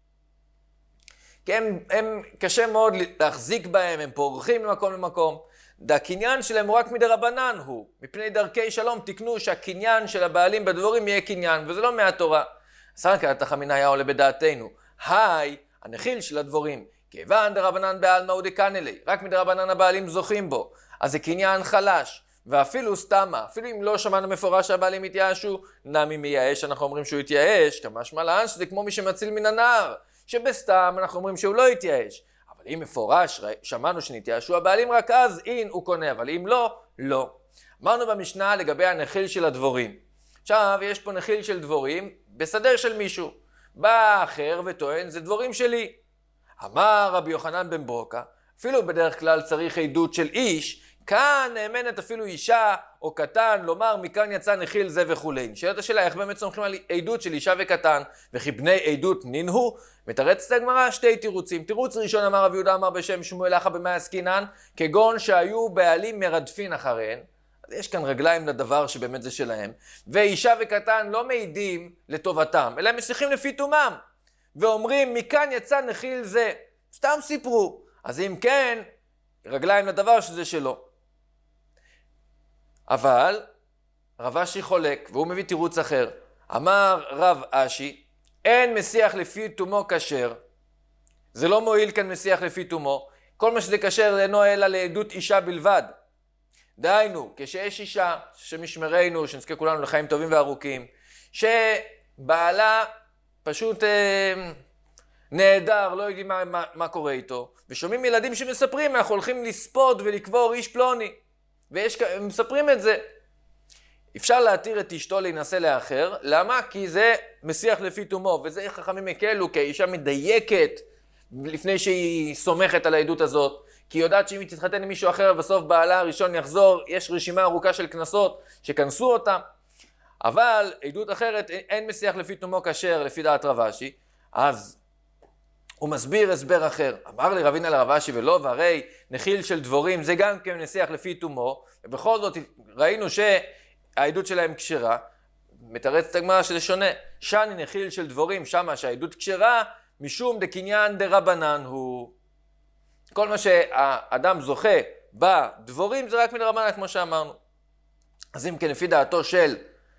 כי הם, הם קשה מאוד להחזיק בהם, הם פורחים ממקום למקום. הקניין שלהם הוא רק מדרבנן הוא. מפני דרכי שלום תקנו שהקניין של הבעלים בדבורים יהיה קניין, וזה לא מהתורה. סנקה התחמין היה עולה בדעתנו. היי, הנחיל של הדבורים. כיוון דרבנן בעלמא הוא דקנלי, רק מדרבנן הבעלים זוכים בו. אז זה קניין חלש. ואפילו סתמה, אפילו אם לא שמענו מפורש שהבעלים התייאשו, נמי מייאש, אנחנו אומרים שהוא התייאש, כמשמע לן שזה כמו מי שמציל מן הנהר, שבסתם אנחנו אומרים שהוא לא התייאש. אבל אם מפורש שמענו שנתייאשו הבעלים, רק אז אין הוא קונה, אבל אם לא, לא. אמרנו במשנה לגבי הנחיל של הדבורים. עכשיו יש פה נחיל של דבורים בסדר של מישהו. בא אחר וטוען זה דבורים שלי. אמר רבי יוחנן בן ברוקה, אפילו בדרך כלל צריך עדות של איש, כאן נאמנת אפילו אישה או קטן לומר מכאן יצא נחיל זה וכולי. שאלת השאלה איך באמת סומכים על עדות של אישה וקטן, וכי בני עדות נינהו? מתרצת הגמרא שתי תירוצים. תירוץ ראשון אמר רבי יהודה אמר בשם שמואל אחא במאי עסקינן, כגון שהיו בעלים מרדפין אחריהן. אז יש כאן רגליים לדבר שבאמת זה שלהם. ואישה וקטן לא מעידים לטובתם, אלא הם משיחים לפי תומם. ואומרים מכאן יצא נחיל זה. סתם סיפרו. אז אם כן, רגליים לדבר שזה שלו. אבל רב אשי חולק, והוא מביא תירוץ אחר. אמר רב אשי, אין משיח לפי תומו כשר. זה לא מועיל כאן משיח לפי תומו. כל מה שזה כשר אינו אלא לעדות אישה בלבד. דהיינו, כשיש אישה שמשמרנו, שנזכה כולנו לחיים טובים וארוכים, שבעלה פשוט אה, נהדר, לא יודעים מה, מה, מה קורה איתו, ושומעים ילדים שמספרים, אנחנו הולכים לספוד ולקבור איש פלוני, והם מספרים את זה. אפשר להתיר את אשתו להינשא לאחר, למה? כי זה משיח לפי תומו, וזה חכמים הקלו, כי האישה מדייקת לפני שהיא סומכת על העדות הזאת, כי היא יודעת שאם היא תתחתן עם מישהו אחר ובסוף בעלה הראשון יחזור, יש רשימה ארוכה של כנסות שכנסו אותה. אבל עדות אחרת, אין משיח לפי תומו כשר לפי דעת רב אשי, אז הוא מסביר הסבר אחר. אמר לי רבינה לרב אשי ולא, והרי נחיל של דבורים זה גם כן משיח לפי תומו, ובכל זאת ראינו שהעדות שלהם כשרה. מתרץ את הגמרא שזה שונה. שני נחיל של דבורים, שמה שהעדות כשרה, משום דקניין דרבנן הוא. כל מה שהאדם זוכה בדבורים זה רק מדרבנן, כמו שאמרנו. אז אם כן, לפי דעתו של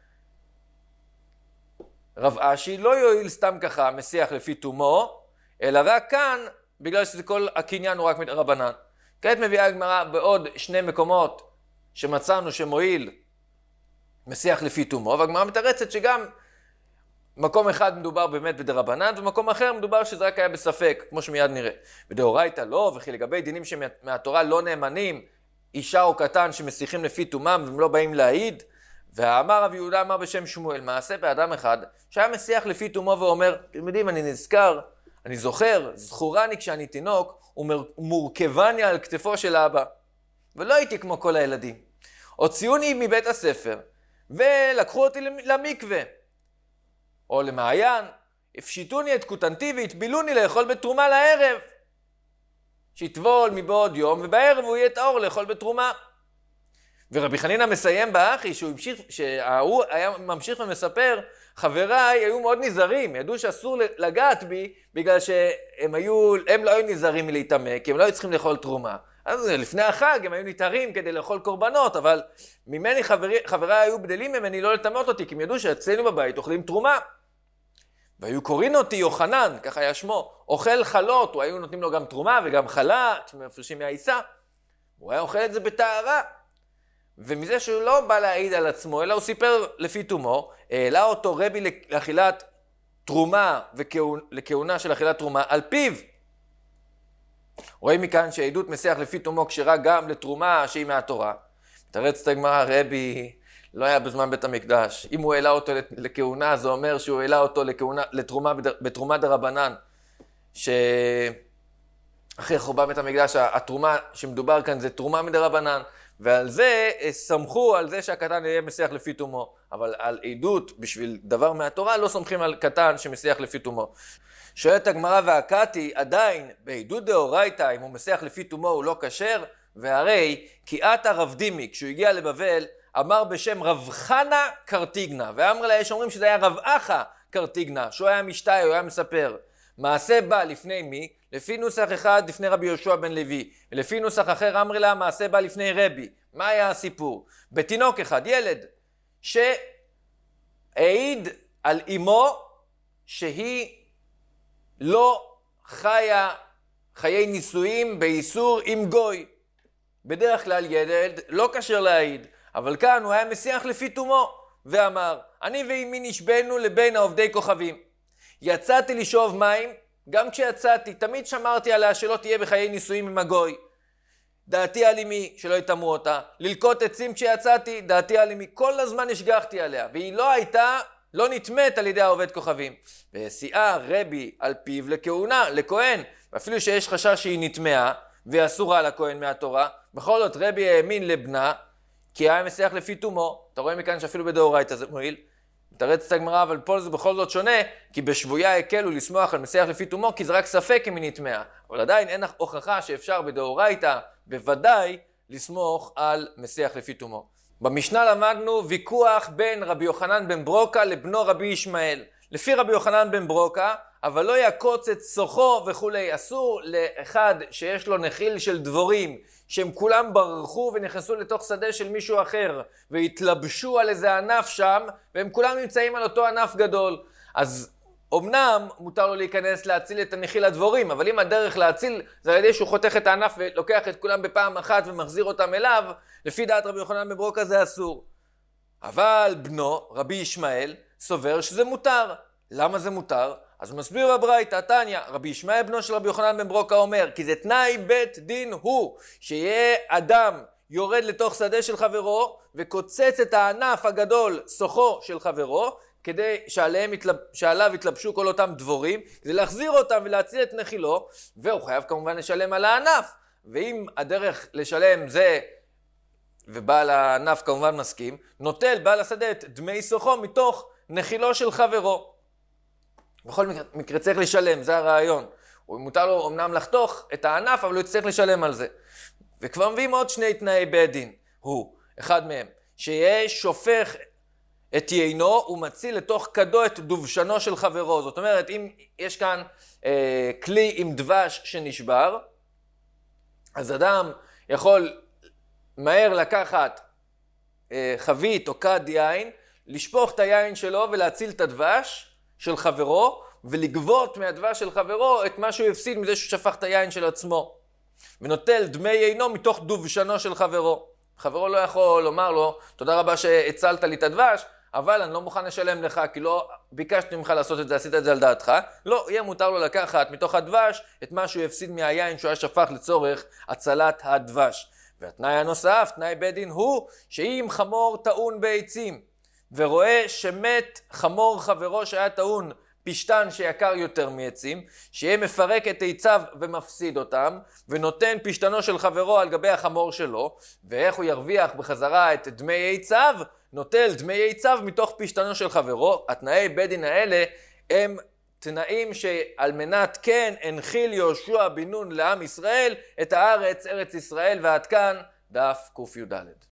רב אשי, לא יועיל סתם ככה מסיח לפי תומו, אלא רק כאן, בגלל שזה כל הקניין הוא רק מדרבנן. כעת מביאה הגמרא בעוד שני מקומות שמצאנו שמועיל מסיח לפי תומו, והגמרא מתרצת שגם מקום אחד מדובר באמת בדרבנן, ומקום אחר מדובר שזה רק היה בספק, כמו שמיד נראה. בדאורייתא לא, וכי לגבי דינים שמהתורה לא נאמנים, אישה או קטן שמסיחים לפי תומם והם לא באים להעיד, והאמר רב יהודה אמר בשם שמואל, מעשה באדם אחד שהיה מסיח לפי תומו ואומר, אתם יודעים, אני נזכר, אני זוכר, זכורני כשאני תינוק, ומורכבני על כתפו של האבא, ולא הייתי כמו כל הילדים. הוציאוני מבית הספר, ולקחו אותי למקווה, או למעיין, הפשיטוני את קוטנתי והטבילוני לאכול בתרומה לערב. שיטבול מבעוד יום, ובערב הוא יהיה טהור לאכול בתרומה. ורבי חנינא מסיים באחי, שהוא המשיך, שהוא היה ממשיך ומספר, חבריי היו מאוד נזהרים, ידעו שאסור לגעת בי, בגלל שהם היו, הם לא היו נזהרים מלהתעמק, כי הם לא היו צריכים לאכול תרומה. אז לפני החג הם היו ניתרים כדי לאכול קורבנות, אבל ממני חברי, חבריי היו בדלים ממני לא לטמאות אותי, כי הם ידעו שאצלנו בבית אוכלים תרומה. והיו קוראים אותי יוחנן, ככה היה שמו, אוכל חלות, הוא היו נותנים לו גם תרומה וגם חלה, שמפרשים מהעיסה. הוא היה אוכל את זה בטהרה. ומזה שהוא לא בא להעיד על עצמו, אלא הוא סיפר לפי תומו, העלה אותו רבי לאכילת תרומה ולכהונה של אכילת תרומה על פיו. רואים מכאן שהעדות מסיח לפי תומו כשרה גם לתרומה שהיא מהתורה. מתרצת הגמרא, רבי לא היה בזמן בית המקדש. אם הוא העלה אותו לכהונה, זה אומר שהוא העלה אותו לכהונה, לתרומה, בתרומה דרבנן, שאחרי חורבן בית המקדש, התרומה שמדובר כאן זה תרומה מדרבנן, ועל זה סמכו על זה שהקטן יהיה מסיח לפי תומו. אבל על עדות בשביל דבר מהתורה לא סומכים על קטן שמסיח לפי תומו. שואלת הגמרא והקתי, עדיין בעדות דאורייתא, אם הוא מסיח לפי תומו הוא לא כשר, והרי כי עתה רב דימי, כשהוא הגיע לבבל, אמר בשם רב חנה קרטיגנה, ואמר לה, יש אומרים שזה היה רב אחא קרטיגנה, שהוא היה משתאי, הוא היה מספר. מעשה בא לפני מי? לפי נוסח אחד לפני רבי יהושע בן לוי, ולפי נוסח אחר אמר לה, מעשה בא לפני רבי. מה היה הסיפור? בתינוק אחד, ילד, שהעיד על אמו שהיא לא חיה חיי נישואים באיסור עם גוי. בדרך כלל ילד לא כשר להעיד, אבל כאן הוא היה מסיח לפי תומו, ואמר, אני ואמי נשבענו לבין העובדי כוכבים. יצאתי לשאוב מים, גם כשיצאתי, תמיד שמרתי עליה שלא תהיה בחיי נישואים עם הגוי. דעתי על אמי, שלא יתאמו אותה. ללקוט עצים כשיצאתי, דעתי על אמי, כל הזמן השגחתי עליה, והיא לא הייתה, לא נתמת על ידי העובד כוכבים. והסיעה רבי על פיו לכהונה, לכהן, ואפילו שיש חשש שהיא נטמעה, ואסורה לכהן מהתורה, בכל זאת רבי האמין לבנה, כי היה מסיח לפי תומו. אתה רואה מכאן שאפילו בדאורייתא זה מועיל. מתרצת הגמרא, אבל פה זה בכל זאת שונה, כי בשבויה הקלו לשמוח על מסיח לפי תומו, כי זה רק ספק אם היא נטמעה. אבל עדיין אין הוכחה שאפשר בדאורייתא, בוודאי, לסמוך על מסיח לפי תומו. במשנה למדנו ויכוח בין רבי יוחנן בן ברוקה לבנו רבי ישמעאל. לפי רבי יוחנן בן ברוקה, אבל לא יקוץ את סוחו וכולי. אסור לאחד שיש לו נחיל של דבורים, שהם כולם ברחו ונכנסו לתוך שדה של מישהו אחר, והתלבשו על איזה ענף שם, והם כולם נמצאים על אותו ענף גדול. אז אמנם מותר לו להיכנס להציל את הנחיל הדבורים, אבל אם הדרך להציל זה על ידי שהוא חותך את הענף ולוקח את כולם בפעם אחת ומחזיר אותם אליו, לפי דעת רבי יוחנן בן ברוקה זה אסור. אבל בנו, רבי ישמעאל, סובר שזה מותר. למה זה מותר? אז הוא מסביר בברייתא, תניא, רבי ישמעאל בנו של רבי יוחנן בן ברוקה אומר, כי זה תנאי בית דין הוא, שיהיה אדם יורד לתוך שדה של חברו, וקוצץ את הענף הגדול, סוחו של חברו, כדי שעליהם יתלב... שעליו יתלבשו כל אותם דבורים, כדי להחזיר אותם ולהציל את נחילו, והוא חייב כמובן לשלם על הענף. ואם הדרך לשלם זה, ובעל הענף כמובן מסכים, נוטל בעל השדה את דמי סוחו מתוך נחילו של חברו. בכל מקרה, מקרה צריך לשלם, זה הרעיון. הוא מותר לו אמנם לחתוך את הענף, אבל הוא צריך לשלם על זה. וכבר מביאים עוד שני תנאי בית דין. הוא, אחד מהם, שיהיה שופך את יינו ומציל לתוך כדו את דובשנו של חברו. זאת אומרת, אם יש כאן אה, כלי עם דבש שנשבר, אז אדם יכול מהר לקחת אה, חבית או כד יין, לשפוך את היין שלו ולהציל את הדבש של חברו, ולגבות מהדבש של חברו את מה שהוא הפסיד מזה שהוא שפך את היין של עצמו. ונוטל דמי יינו מתוך דובשנו של חברו. חברו לא יכול לומר לו, תודה רבה שהצלת לי את הדבש, אבל אני לא מוכן לשלם לך, כי לא ביקשתי ממך לעשות את זה, עשית את זה על דעתך. לא, יהיה מותר לו לקחת מתוך הדבש את מה שהוא הפסיד מהיין שהוא היה שפך לצורך הצלת הדבש. והתנאי הנוסף, תנאי בית דין, הוא שאם חמור טעון בעצים, ורואה שמת חמור חברו שהיה טעון פשטן שיקר יותר מעצים, שיהיה מפרק את עציו ומפסיד אותם, ונותן פשטנו של חברו על גבי החמור שלו, ואיך הוא ירוויח בחזרה את דמי עציו? נוטל דמי עציו מתוך פשטנו של חברו. התנאי בית דין האלה הם תנאים שעל מנת כן הנחיל יהושע בן נון לעם ישראל את הארץ, ארץ ישראל, ועד כאן דף קי"ד.